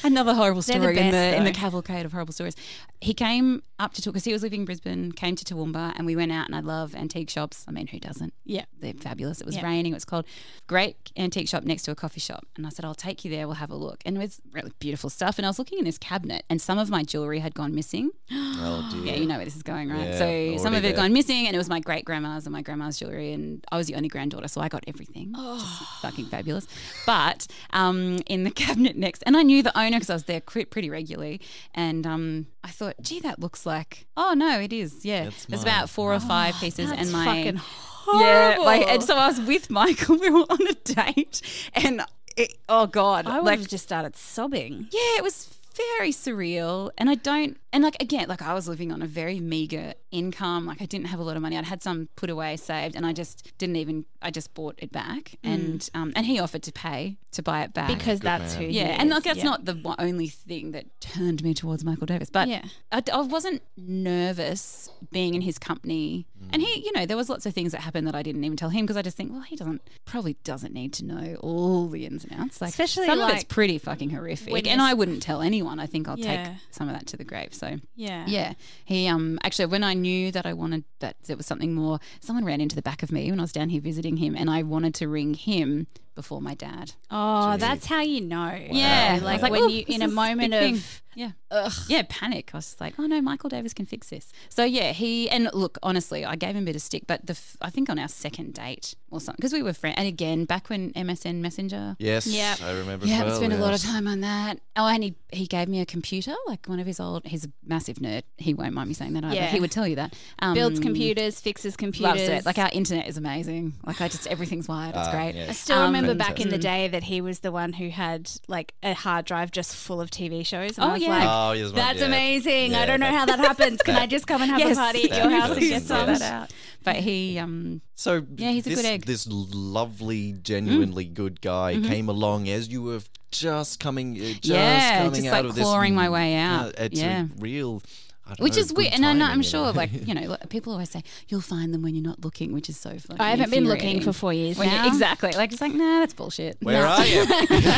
Another horrible They're the story in the best, in the though. cavalcade of horrible stories. He came up to because he was living in Brisbane, came to Toowoomba, and we went out. And I love antique shops. I mean, who doesn't? Yeah. They're fabulous. It was Yeah. raining. It was cold. Great antique shop next to a coffee shop. And I said, I'll take you there. We'll have a look. And it was really beautiful stuff. And I was looking in this cabinet, and some of my jewelry had gone missing. Oh dear. Yeah, you know where this is going, right? Yeah, so already some of it had there. gone missing, and it was my great grandma's and my grandma's jewelry, and I was the only granddaughter, so I got everything. Oh. Just fucking fabulous. But um, in the cabinet next, and I knew the owner because I was there cre- pretty regularly, and um, I thought, gee, that looks like. Oh no, it is. Yeah, That's there's mine. about four or five pieces, That's and my fucking yeah, horrible. like, and so I was with Michael. We were on a date, and it, oh god, I would like have just started sobbing. yeah, it was very surreal. And I don't, and like, again, like I was living on a very meager income. Like I didn't have a lot of money. I'd had some put away, saved, and I just didn't even, I just bought it back. And um, and he offered to pay to buy it back. Because good that's man. who he yeah, is. and like that's Yeah. not the one- only thing that turned me towards Michael Davis. But Yeah. I, I wasn't nervous being in his company. And he, you know, there was lots of things that happened that I didn't even tell him because I just think, well, he doesn't, probably doesn't need to know all the ins and outs. Like, Especially, some of it's like, pretty fucking horrific. when And you're- I wouldn't tell anyone. I think I'll Yeah. take some of that to the grave. So Yeah. yeah, he um actually when I knew that I wanted that there was something more, someone ran into the back of me when I was down here visiting him, and I wanted to ring him before my dad. Oh, that's how you know. Yeah, Like, I was like, when "Oh, you this in a is a moment big thing." of Yeah. Yeah, panic. I was just like, oh no, Michael Davis can fix this. So yeah, he, and look, honestly, I gave him a bit of stick, but the f- I think on our second date or something, because we were friends, and again, back when M S N Messenger. Yes, Yep. I remember. Yeah, as I well, spent a lot of yes. time on that. Oh, and he, he gave me a computer, like one of his old, he's a massive nerd. He won't mind me saying that either. Yeah. He would tell you that. Um, builds computers, fixes computers. Loves it. Like our internet is amazing. Like I just, everything's wired. It's Ah, great. yes. I still Um, remember back in the fantastic. day that he was the one who had like a hard drive just full of T V shows. And Oh, I was yeah. like, Oh, yes, that's yeah. amazing. I Yeah, don't know that- how that happens. Can I just come and have a Yes. party at your That house and was get the some? best. that out. But he, um, So Yeah, he's a this, good egg. This lovely, genuinely good guy came along as you were just coming, uh, just Yeah, coming just, out like, of this, clawing my way out. Uh, it's Yeah. a real, I don't which know, is good weird. And I know, timing, I'm you sure, know. like, you know, like, people always say, you'll find them when you're not looking, which is so funny. I haven't been looking infuriating. for four years When you- now. exactly. Like, it's like, nah, that's bullshit. Where No. are you?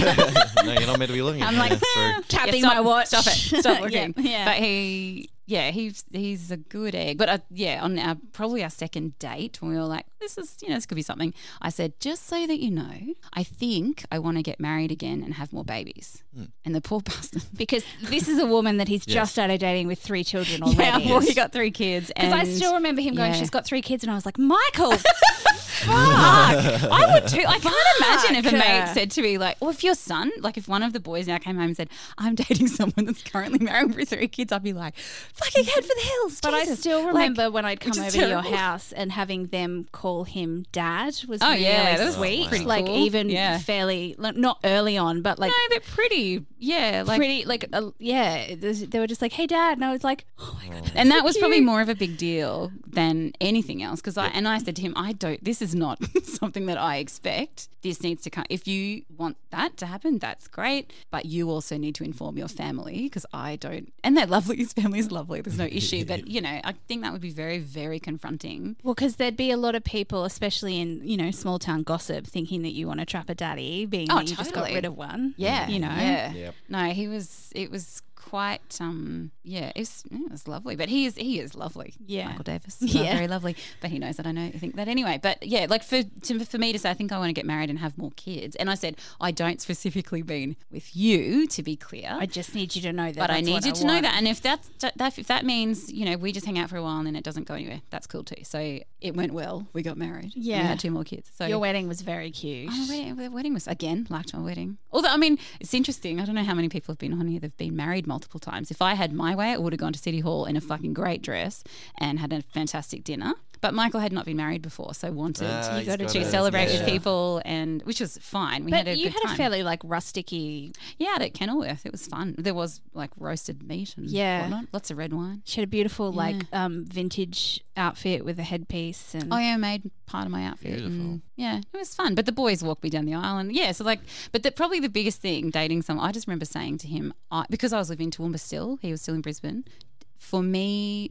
No, you're not meant to be looking. I'm like, Yeah, true. Yeah, tapping stop- my watch. Stop it. Stop looking. yeah, yeah. But he, yeah, he's he's a good egg. But uh, yeah, on our probably our second date, when we were like, this is, you know, this could be something. I said, just so that you know, I think I want to get married again and have more babies. And the poor bastard. because this is a woman that he's just started dating with three children already. Yeah, well, he got three kids. Because I still remember him going, yeah. she's got three kids, and I was like, Michael, Fuck. I would too. I can't imagine if a Fuck. mate said to me, like, well, if your son, like if one of the boys now came home and said, I'm dating someone that's currently married with three kids, I'd be like, fucking head for the hills. But I Jesus. still Like, remember when I'd which come is over to your terrible. house and having them call him dad was Oh, really yeah, that was sweet. pretty like cool. even Yeah. fairly, like, not early on, but like No, they're pretty. Yeah, like, pretty, like uh, yeah. it was- They were just like, hey dad, and I was like, oh my god. and that was probably more of a big deal than anything else. Because I and I said to him, I don't. This is not something that I expect. This needs to come. If you want that to happen, that's great. But you also need to inform your family because I don't. And they're lovely. His family is lovely. There's no issue. But you know, I think that would be very, very confronting. Well, because there'd be a lot of people, especially in you know small town gossip, thinking that you want to trap a daddy, being Oh, that you just got totally. rid of one. Yeah, you know. Yeah. Yep. No, he was. It was quite. Um. Yeah. It was. It was lovely. But he is. He is lovely. Yeah. Michael Davis. Yeah. Yeah. Very lovely. But he knows that I know. I think that anyway. But yeah, like for to, for me to say, I think I want to get married and have more kids. And I said, I don't specifically mean with you, to be clear. I just need you to know that. but I that's need what you I to know want. that. And if that's, that if that means, you know, we just hang out for a while and then it doesn't go anywhere, that's cool too. So it went well. We got married. Yeah. We had two more kids. So Your wedding was very cute. Oh, my wedding, the wedding was, again, liked my wedding. Although, I mean, it's interesting. I don't know how many people have been on here that have been married multiple times. If I had my way, I would have gone to City Hall in a fucking great dress and had a fantastic dinner. But Michael had not been married before, so wanted Ah, he's to got to a- celebrate yeah. with people, and which was fine. We But had a you good had time. a fairly like rusticy. Yeah, at Kenilworth. It was fun. There was like roasted meat and Yeah. whatnot. Lots of red wine. She had a beautiful like um, vintage outfit with a headpiece and Oh yeah, I made part of my outfit. Beautiful. and, yeah, it was fun. But the boys walked me down the aisle, and yeah, so like, but the, probably the biggest thing dating someone. I just remember saying to him, I, because I was living in Toowoomba still, he was still in Brisbane. for me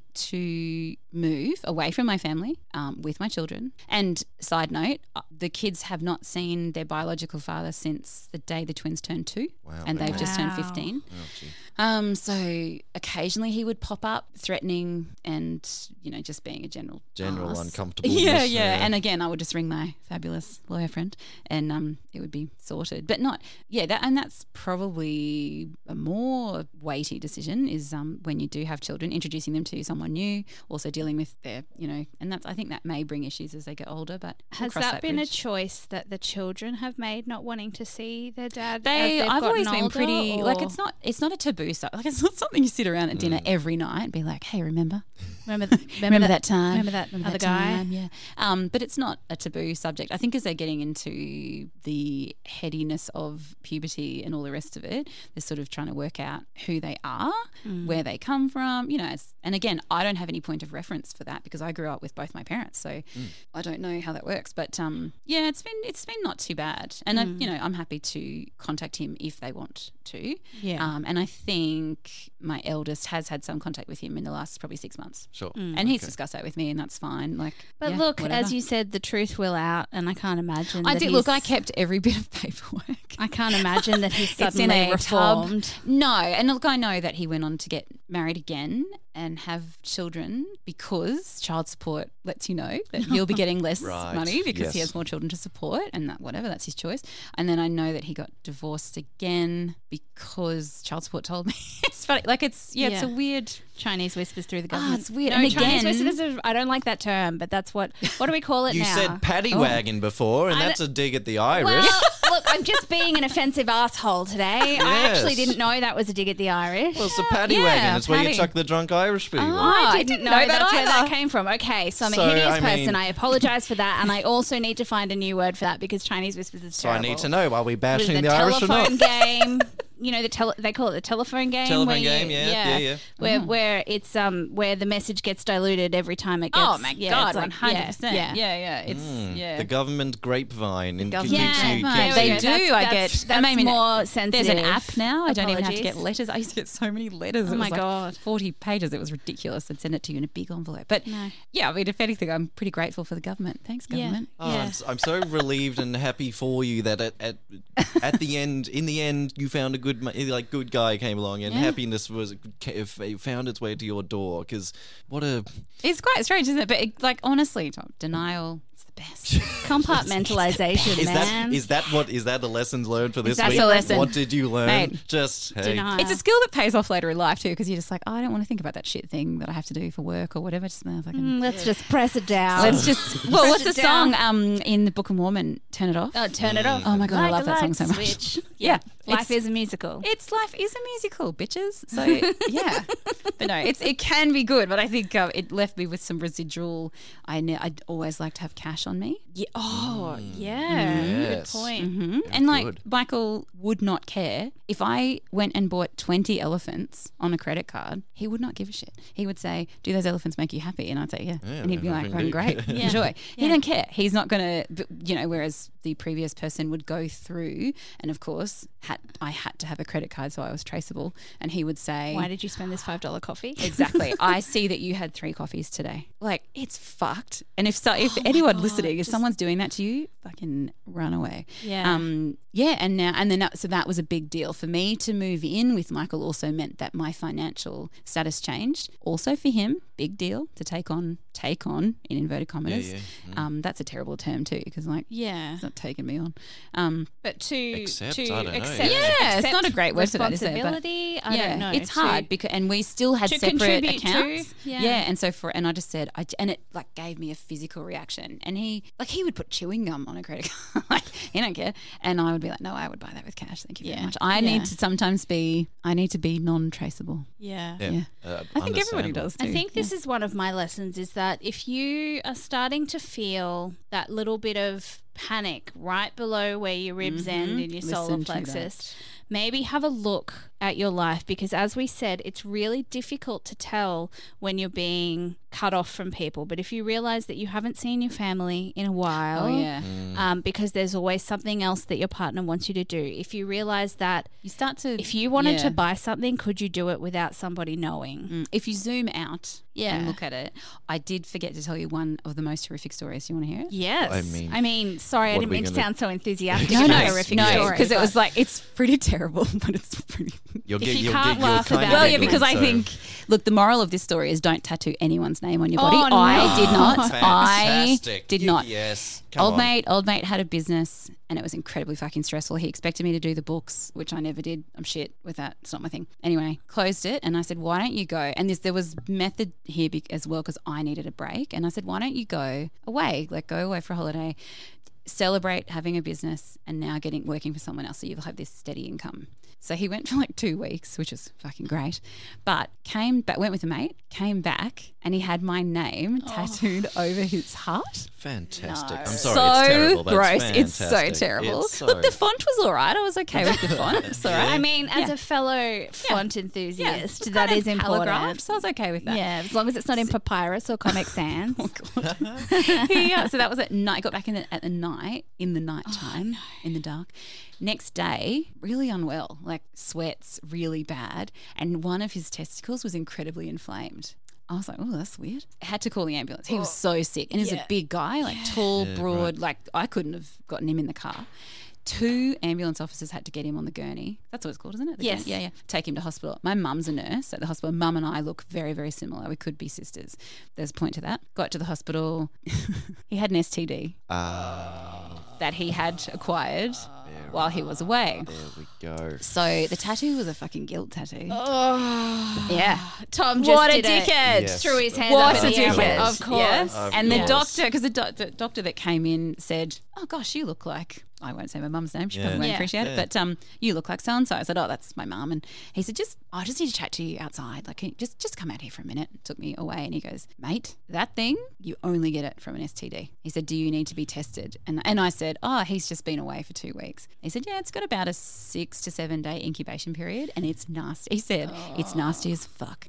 to move away from my family um, with my children. And side note, uh, the kids have not seen their biological father since the day the twins turned two. Wow, and they've okay. just turned Wow. fifteen. Oh, gee. Um, so occasionally he would pop up threatening and, you know, just being a general General arse. uncomfortableness, Yeah, yeah, yeah. And again, I would just ring my fabulous lawyer friend and um, it would be sorted. But not, yeah, that, and that's probably a more weighty decision is um, when you do have children, introducing them to someone new, also dealing with their, you know, and that's, I think that may bring issues as they get older, but we'll Has cross that, been bridge. a choice that the children have made, not wanting to see their dad? They, as they've I've always gotten been older, pretty like or- it's not it's not a taboo stuff. Like it's not something you sit around at dinner every night and be like, hey, remember, Remember, remember, remember that time, Remember that Remember other that guy? time? Yeah. Um, but it's not a taboo subject. I think as they're getting into the headiness of puberty and all the rest of it, they're sort of trying to work out who they are, where they come from. You know, it's, and again, I don't have any point of reference for that because I grew up with both my parents, so I don't know how that works. But um, yeah, it's been it's been not too bad, and I, you know, I'm happy to contact him if they want to. Yeah. Um, and I think my eldest has had some contact with him in the last probably six months. Sure. And he's discussed that with me, and that's fine. Like, But yeah, look, whatever. as you said, the truth will out, and I can't imagine. I that did look. I he's- kept every bit of paperwork. I can't imagine that he's It's in suddenly a tub. reformed. No, and look, I know that he went on to get married again and have children because child support lets you know that he'll be getting less Right, money because he yes. has more children to support, and that whatever, that's his choice. And then I know that he got divorced again because child support told me. It's funny, like it's yeah, it's a Yeah. weird. Chinese whispers through the Ah, government. it's weird. No, And Chinese again- whispers. Are, I don't like that term, but that's what. What do we call it You now? said paddy wagon before, and I that's a dig at the Irish. Well, look, I'm just being an offensive asshole today. I actually Yes. didn't know that was a dig at the Irish. Well, it's a paddy yeah, wagon. It's where you paddy. chuck the drunk Irish people. Oh, I I didn't, didn't know, know that that's where that either. came from. Okay, so I'm a So, hideous I person. mean- I apologise for that, and I also need to find a new word for that because Chinese whispers is So I terrible. need to know, are we With bashing the, the, Irish or telephone not? game. You know the tele- they call it the telephone game. Telephone where you- game, yeah, yeah, yeah. Where where it's um where the message gets diluted every time it gets. Oh my yeah, god, it's like- one hundred percent. Yeah, Yeah, yeah, it's Mm, yeah. The government grapevine. in- government keeps you- grapevine. keeps They you- do. That's- I that's- get. that's I mean, more There's sensitive. an app now. I don't even have to get Apologies. letters. I used to get so many letters. Oh it my was like God. forty pages. It was ridiculous. I'd send it to you in a big envelope. But No. yeah, I mean, if anything, I'm pretty grateful for the government. Thanks, Yeah. government. Oh, Yeah. I'm, s- I'm so relieved and happy for you that at, at at the end, in the end, you found a good ma- like good guy came along, and Yeah. happiness was ca- f- found its way to your door. Because what a It's quite strange, isn't it? But it, like, honestly, Tom, denial is the best. Compartmentalization, is man. that is that what is that the lessons learned for this That's week? a lesson. What did you learn? Mate. Just hey, Denial. It's a skill that pays off later in life too, because you're just like, oh, I don't want to think about that shit thing that I have to do for work or whatever. Just now, fucking. Mm, let's just press it down. Let's just. Well, what's the it down. song um in the Book of Mormon? Turn it off. Oh, turn it off. Oh my God, I Like love a that song light so much. switch. Yeah, Life it's- is a musical. It's life is a musical, bitches. So yeah, but no, it's it can be good. But I think uh, it left me with some residual. I ne- I'd always like to have cash on me. Yeah. Oh, yeah. Yes. Good point. Mm-hmm. And like good. Michael would not care if I went and bought twenty elephants on a credit card. He would not give a shit. He would say, "Do those elephants make you happy?" And I'd say, "Yeah." Yeah, and he'd be I like, think "I'm they- great, Yeah. enjoy." He Yeah. don't care. He's not gonna, b- you know. Whereas the previous person would go through, and of course, had I had to have a credit card so I was traceable, and he would say, Why did you spend this five dollar coffee? Exactly. I see that you had three coffees today. Like, it's fucked. And if so, if Oh my anyone God, listening, if just- someone's doing that to you, fucking run away. Yeah. Um. Yeah. And now, and then, that, so that was a big deal for me to move in with Michael. Also meant that my financial status changed. Also for him, big deal to take on, take on in inverted commas. yeah. Um. That's a terrible term too, because like, Yeah. it's not taking me on. Um. But to Accept, to I don't know, accept, yeah. Yeah, it's accept not a great word for that, is it? But- responsibility. I yeah, don't know. it's to- hard because, and we still had to separate contribute to, accounts. yeah. and so for, and I just said, I, and it like gave me a physical reaction. And he, like, he would put chewing gum on a credit card. Like, he don't care. And I would be like, no, I would buy that with cash. Thank you Yeah. very much. I Yeah. need to sometimes be, I need to be non-traceable. Yeah. Yeah. Yeah. Uh, I think everybody understandable. does too. I think this is one of my lessons is that if you are starting to feel that little bit of panic right below where your ribs end in your solar Mm-hmm. Listen to plexus, maybe have a look at your life, because as we said, it's really difficult to tell when you're being cut off from people. But if you realize that you haven't seen your family in a while, Oh, yeah. um, because there's always something else that your partner wants you to do. If you realize that You start to. if you wanted yeah. to buy something, could you do it without somebody knowing? Mm, If you zoom out Yeah. and look at it, I did forget to tell you one of the most horrific stories. Do you want to hear it? Yes. I mean- I mean, sorry, I What didn't are we mean to gonna- sound so enthusiastic No, about no, a horrific no, story. because it but- was like it's pretty terrible, but it's pretty. You'll If get, you you'll can't get, you're laugh kind about of it, Well, yeah, giggling, because I so- think, look, the moral of this story is don't tattoo anyone's name on your Oh, body. no. I did not. I Fantastic. did You- not. Yes. Come Old on. mate, old mate had a business and it was incredibly fucking stressful. He expected me to do the books, which I never did. I'm shit with that. It's not my thing. Anyway, closed it and I said, why don't you go? And this, there was method here be- as well because I needed a break. And I said, why don't you go away? Like go away for a holiday, celebrate having a business and now getting working for someone else so you'll have this steady income. So he went for like two weeks, which was fucking great. But came back, went with a mate, came back, and he had my name tattooed over his heart. Fantastic. I'm So sorry, it's terrible. but gross. It's, It's so fantastic. terrible. It's so- Look, the font was all right. I was okay with the font. It's all right. I mean, as Yeah. a fellow font Yeah, enthusiast, it's that kind is of important. calligraphed, so I was okay with that. Yeah, as long as it's not in Papyrus or Comic Sans. Yeah, so that was at night. I got back in the, at the night, in the night time, Oh, in the dark. Next day, really unwell, like sweats really bad. And one of his testicles was incredibly inflamed. I was like, oh, that's weird. I had to call the ambulance. He was so sick. And he's Yeah. a big guy, like tall, Yeah, broad, right. like I couldn't have gotten him in the car. Two ambulance officers had to get him on the gurney. That's what it's called, isn't it? The Yes. gurney? Yeah, yeah. Take him to hospital. My mum's a nurse at the hospital. Mum and I look very, very similar. We could be sisters. There's a point to that. Got to the hospital. He had an S T D Ah, that he had acquired while he was away. there we go. So the tattoo was a fucking guilt tattoo. Oh, Yeah. Tom just What a did it. dickhead. Yes. Threw his hand What up a in the air. dickhead. Of course. Yes. Of And the course. doctor, because the, doc- the doctor that came in said, oh gosh, you look like, I won't say my mum's name, she Yeah. probably won't Yeah. appreciate Yeah. it, but um, you look like so-and-so. I said, oh, that's my mum. And he said, just, I just need to chat to you outside. Like, can you just, just come out here for a minute. Took me away and he goes, mate, that thing, you only get it from an S T D. He said, do you need to be tested? And, and I said, oh, he's just been away for two weeks. He said, yeah, it's got about a six to seven day incubation period and it's nasty. He said, it's nasty as fuck.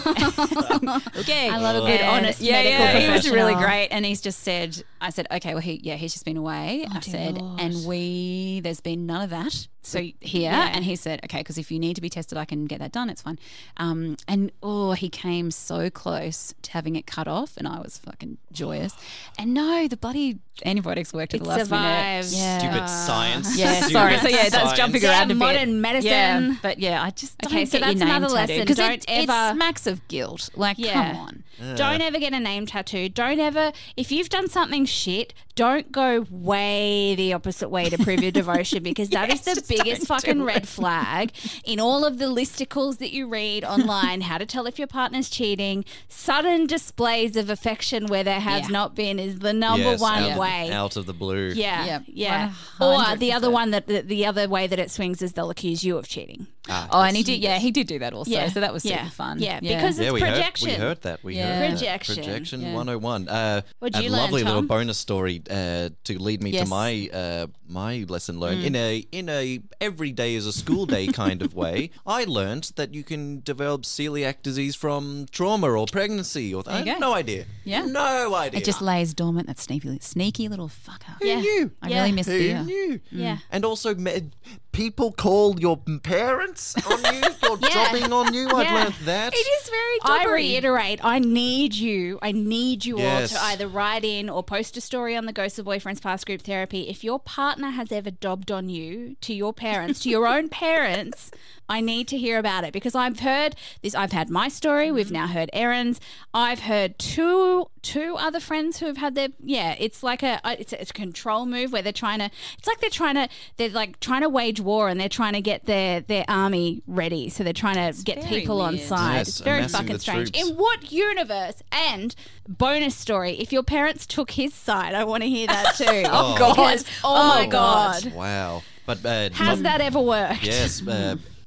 Okay. I love a good, And- honest yeah, medical yeah, he was really professional. great. And he's just said, I said, okay, well, he, yeah, he's just been away. I dear said, Lord. and we, there's been none of that. So here, Yeah. and he said, okay, because if you need to be tested, I can get that done. It's fine. Um, and oh, he came so close to having it cut off, and I was fucking joyous. And no, the bloody antibiotics worked at It the last survived. minute. Yeah. Stupid science. Yeah, Stupid sorry. So yeah, that's science. jumping Yeah, around a bit. modern medicine. Yeah, but yeah, I just don't Okay, so get your that's name another tattooed, lesson. 'cause Don't it, ever- it smacks of guilt. Like, Yeah. come on. Don't ever get a name tattoo. Don't ever, if you've done something shit, don't go way the opposite way to prove your devotion because that is Yes, the just biggest don't fucking do red it. flag in all of the listicles that you read online. How to tell if your partner's cheating. Sudden displays of affection where there has Yeah. not been is the number Yes, one out, way. out of the blue. Yeah, Yep. yeah. one Or hundred the other percent. one that the, the other way that it swings is they'll accuse you of cheating. Ah, Oh, and he yes. did. Yeah, he did do that also. Yeah. So that was super Yeah. fun. Yeah, because Yeah, it's we projection. heard, we heard that. We Yeah. heard that. Projection. Projection Yeah. one oh one. Uh, What'd a you learn, lovely little Tom? bonus story uh, to lead me to Yes. my uh, my lesson learned in a in a every day is a school day kind of way. I learned that you can develop celiac disease from trauma or pregnancy. Or I you had go. no idea. Yeah. no idea. It just lays dormant. That sneaky, sneaky little fucker. Who Yeah. knew? I Yeah. really miss Who beer. knew? Yeah. And also, me- people call your parents on you, or Yeah. dropping on you. I've Yeah. learned that. It is very I dobbery. reiterate, I need you. I need you Yes. all to either write in or post a story on the Ghosts of Boyfriends Past group therapy. If your partner has ever dobbed on you to your parents, to your own parents, I need to hear about it because I've heard this. I've had my story. We've now heard Erin's. I've heard two two other friends who have had their yeah. It's like a it's a, it's a control move where they're trying to. It's like they're trying to they're like trying to wage war and they're trying to get their their army ready. So they're trying to get very people on weird. side. Yes, it's very amassing fucking the strange. troops. In what universe? And bonus story: if your parents took his side, I want to hear that too. Oh, Because, oh, my Oh, god, Wow. But uh, has Tom- that ever worked? Yes, uh,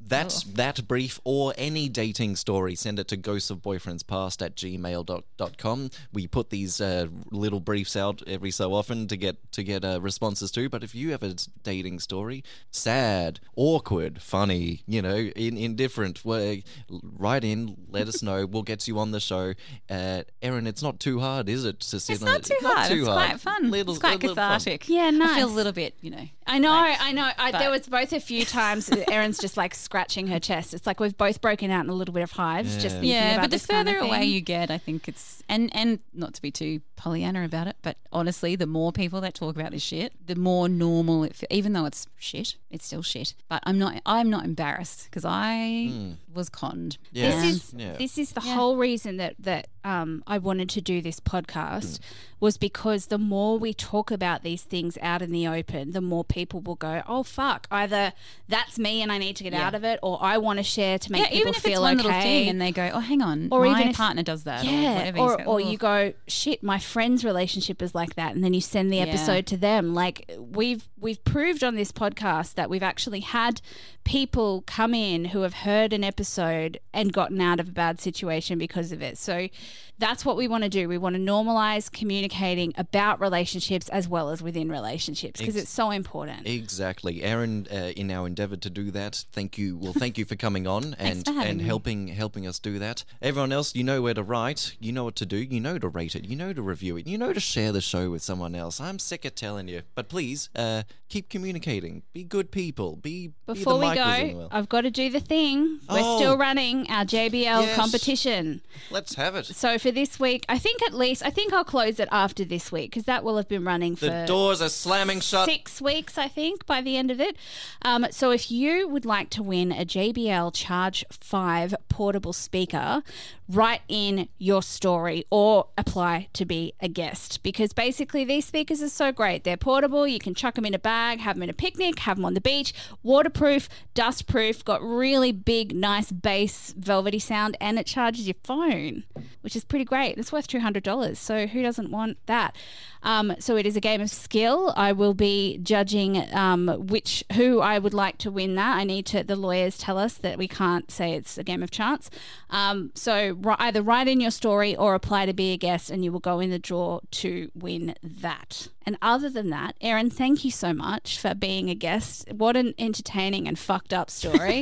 That's that brief or any dating story, send it to ghostsofboyfriendspast at gmail dot com. We put these uh, little briefs out every so often to get to get uh, responses to. But if you have a dating story, sad, awkward, funny, you know, in indifferent, well, write in, let us know. We'll get you on the show. Uh, Erin, it's not too hard, is it? To sit It's on not it? too hard. It's quite fun. Little, it's quite little fun. cathartic. Yeah, nice. I feel a little bit, you know. I know, like- I know. I, but- there was both a few times Erin's just like scratching her chest. It's like we've both broken out in a little bit of hives just thinking Yeah, about but the this kind further of away thing. you get, I think it's and and not to be too Pollyanna about it, but honestly, the more people that talk about this shit, the more normal it. Fe- even though it's shit, it's still shit. But I'm not. I'm not embarrassed because I was conned. Yeah. This is Yeah. this is the Yeah. whole reason that that um, I wanted to do this podcast was because the more we talk about these things out in the open, the more people will go, oh fuck, either that's me and I need to get Yeah. out of it, or I want to share to make Yeah, people even if feel it's one okay. little thing, and they go, "Oh, hang on, Or my even if- partner does that." or Yeah, whatever. or, You go, or "Oh." you go, shit, my friend's relationship is like that, and then you send the Yeah. episode to them. Like we've we've proved on this podcast that we've actually had people come in who have heard an episode and gotten out of a bad situation because of it. So that's what we want to do. We want to normalize communicating about relationships as well as within relationships because Ex- it's so important. Exactly, Erin. Uh, in our endeavour to do that, thank you. Well, thank you for coming on and for having and me. helping helping us do that. Everyone else, you know where to write, you know what to do, you know to rate it, you know to review it, you know to share the show with someone else. I'm sick of telling you, but please, uh, keep communicating. Be good people. Be Before be the we Michaels in the go, world. I've got to do the thing. We're Oh. still running our J B L Yes. competition. Let's have it. So for this week, I think at least, I think I'll close it after this week because that will have been running for The doors are slamming shut. six weeks, I think, by the end of it. Um, so if you would like to win a J B L Charge five portable speaker, write in your story or apply to be a guest because basically these speakers are so great. They're portable. You can chuck them in a bag, have them in a picnic, have them on the beach, waterproof, dustproof, got really big, nice bass, velvety sound, and it charges your phone, which is pretty great. It's worth two hundred dollars. So who doesn't want that? Um, so it is a game of skill. I will be judging um, which who I would like to win that. I need to. The lawyers tell us that we can't say it's a game of chance. Um, so ri- either write in your story or apply to be a guest, and you will go in the draw to win that. And other than that, Erin, thank you so much for being a guest. What an entertaining and fucked up story.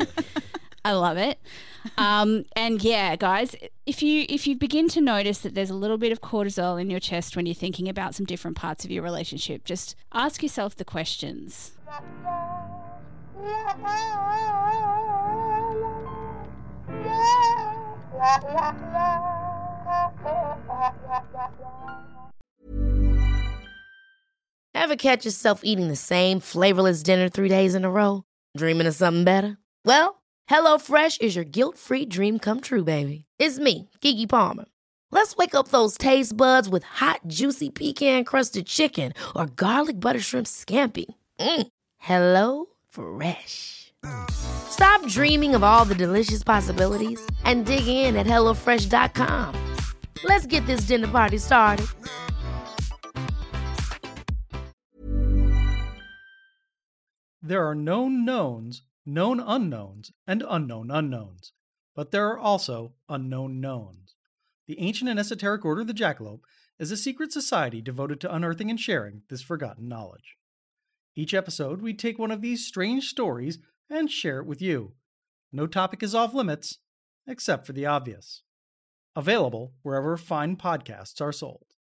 I love it. Um, and yeah, guys, if you if you begin to notice that there's a little bit of cortisol in your chest when you're thinking about some different parts of your relationship, just ask yourself the questions. Ever catch yourself eating the same flavorless dinner three days in a row? Dreaming of something better? Well, HelloFresh is your guilt-free dream come true, baby. It's me, Keke Palmer. Let's wake up those taste buds with hot, juicy pecan-crusted chicken or garlic butter shrimp scampi. Mm. Hello Fresh. Stop dreaming of all the delicious possibilities and dig in at hello fresh dot com. Let's get this dinner party started. There are known knowns, known unknowns, and unknown unknowns. But there are also unknown knowns. The ancient and esoteric order of the Jackalope is a secret society devoted to unearthing and sharing this forgotten knowledge. Each episode, we take one of these strange stories and share it with you. No topic is off limits, except for the obvious. Available wherever fine podcasts are sold.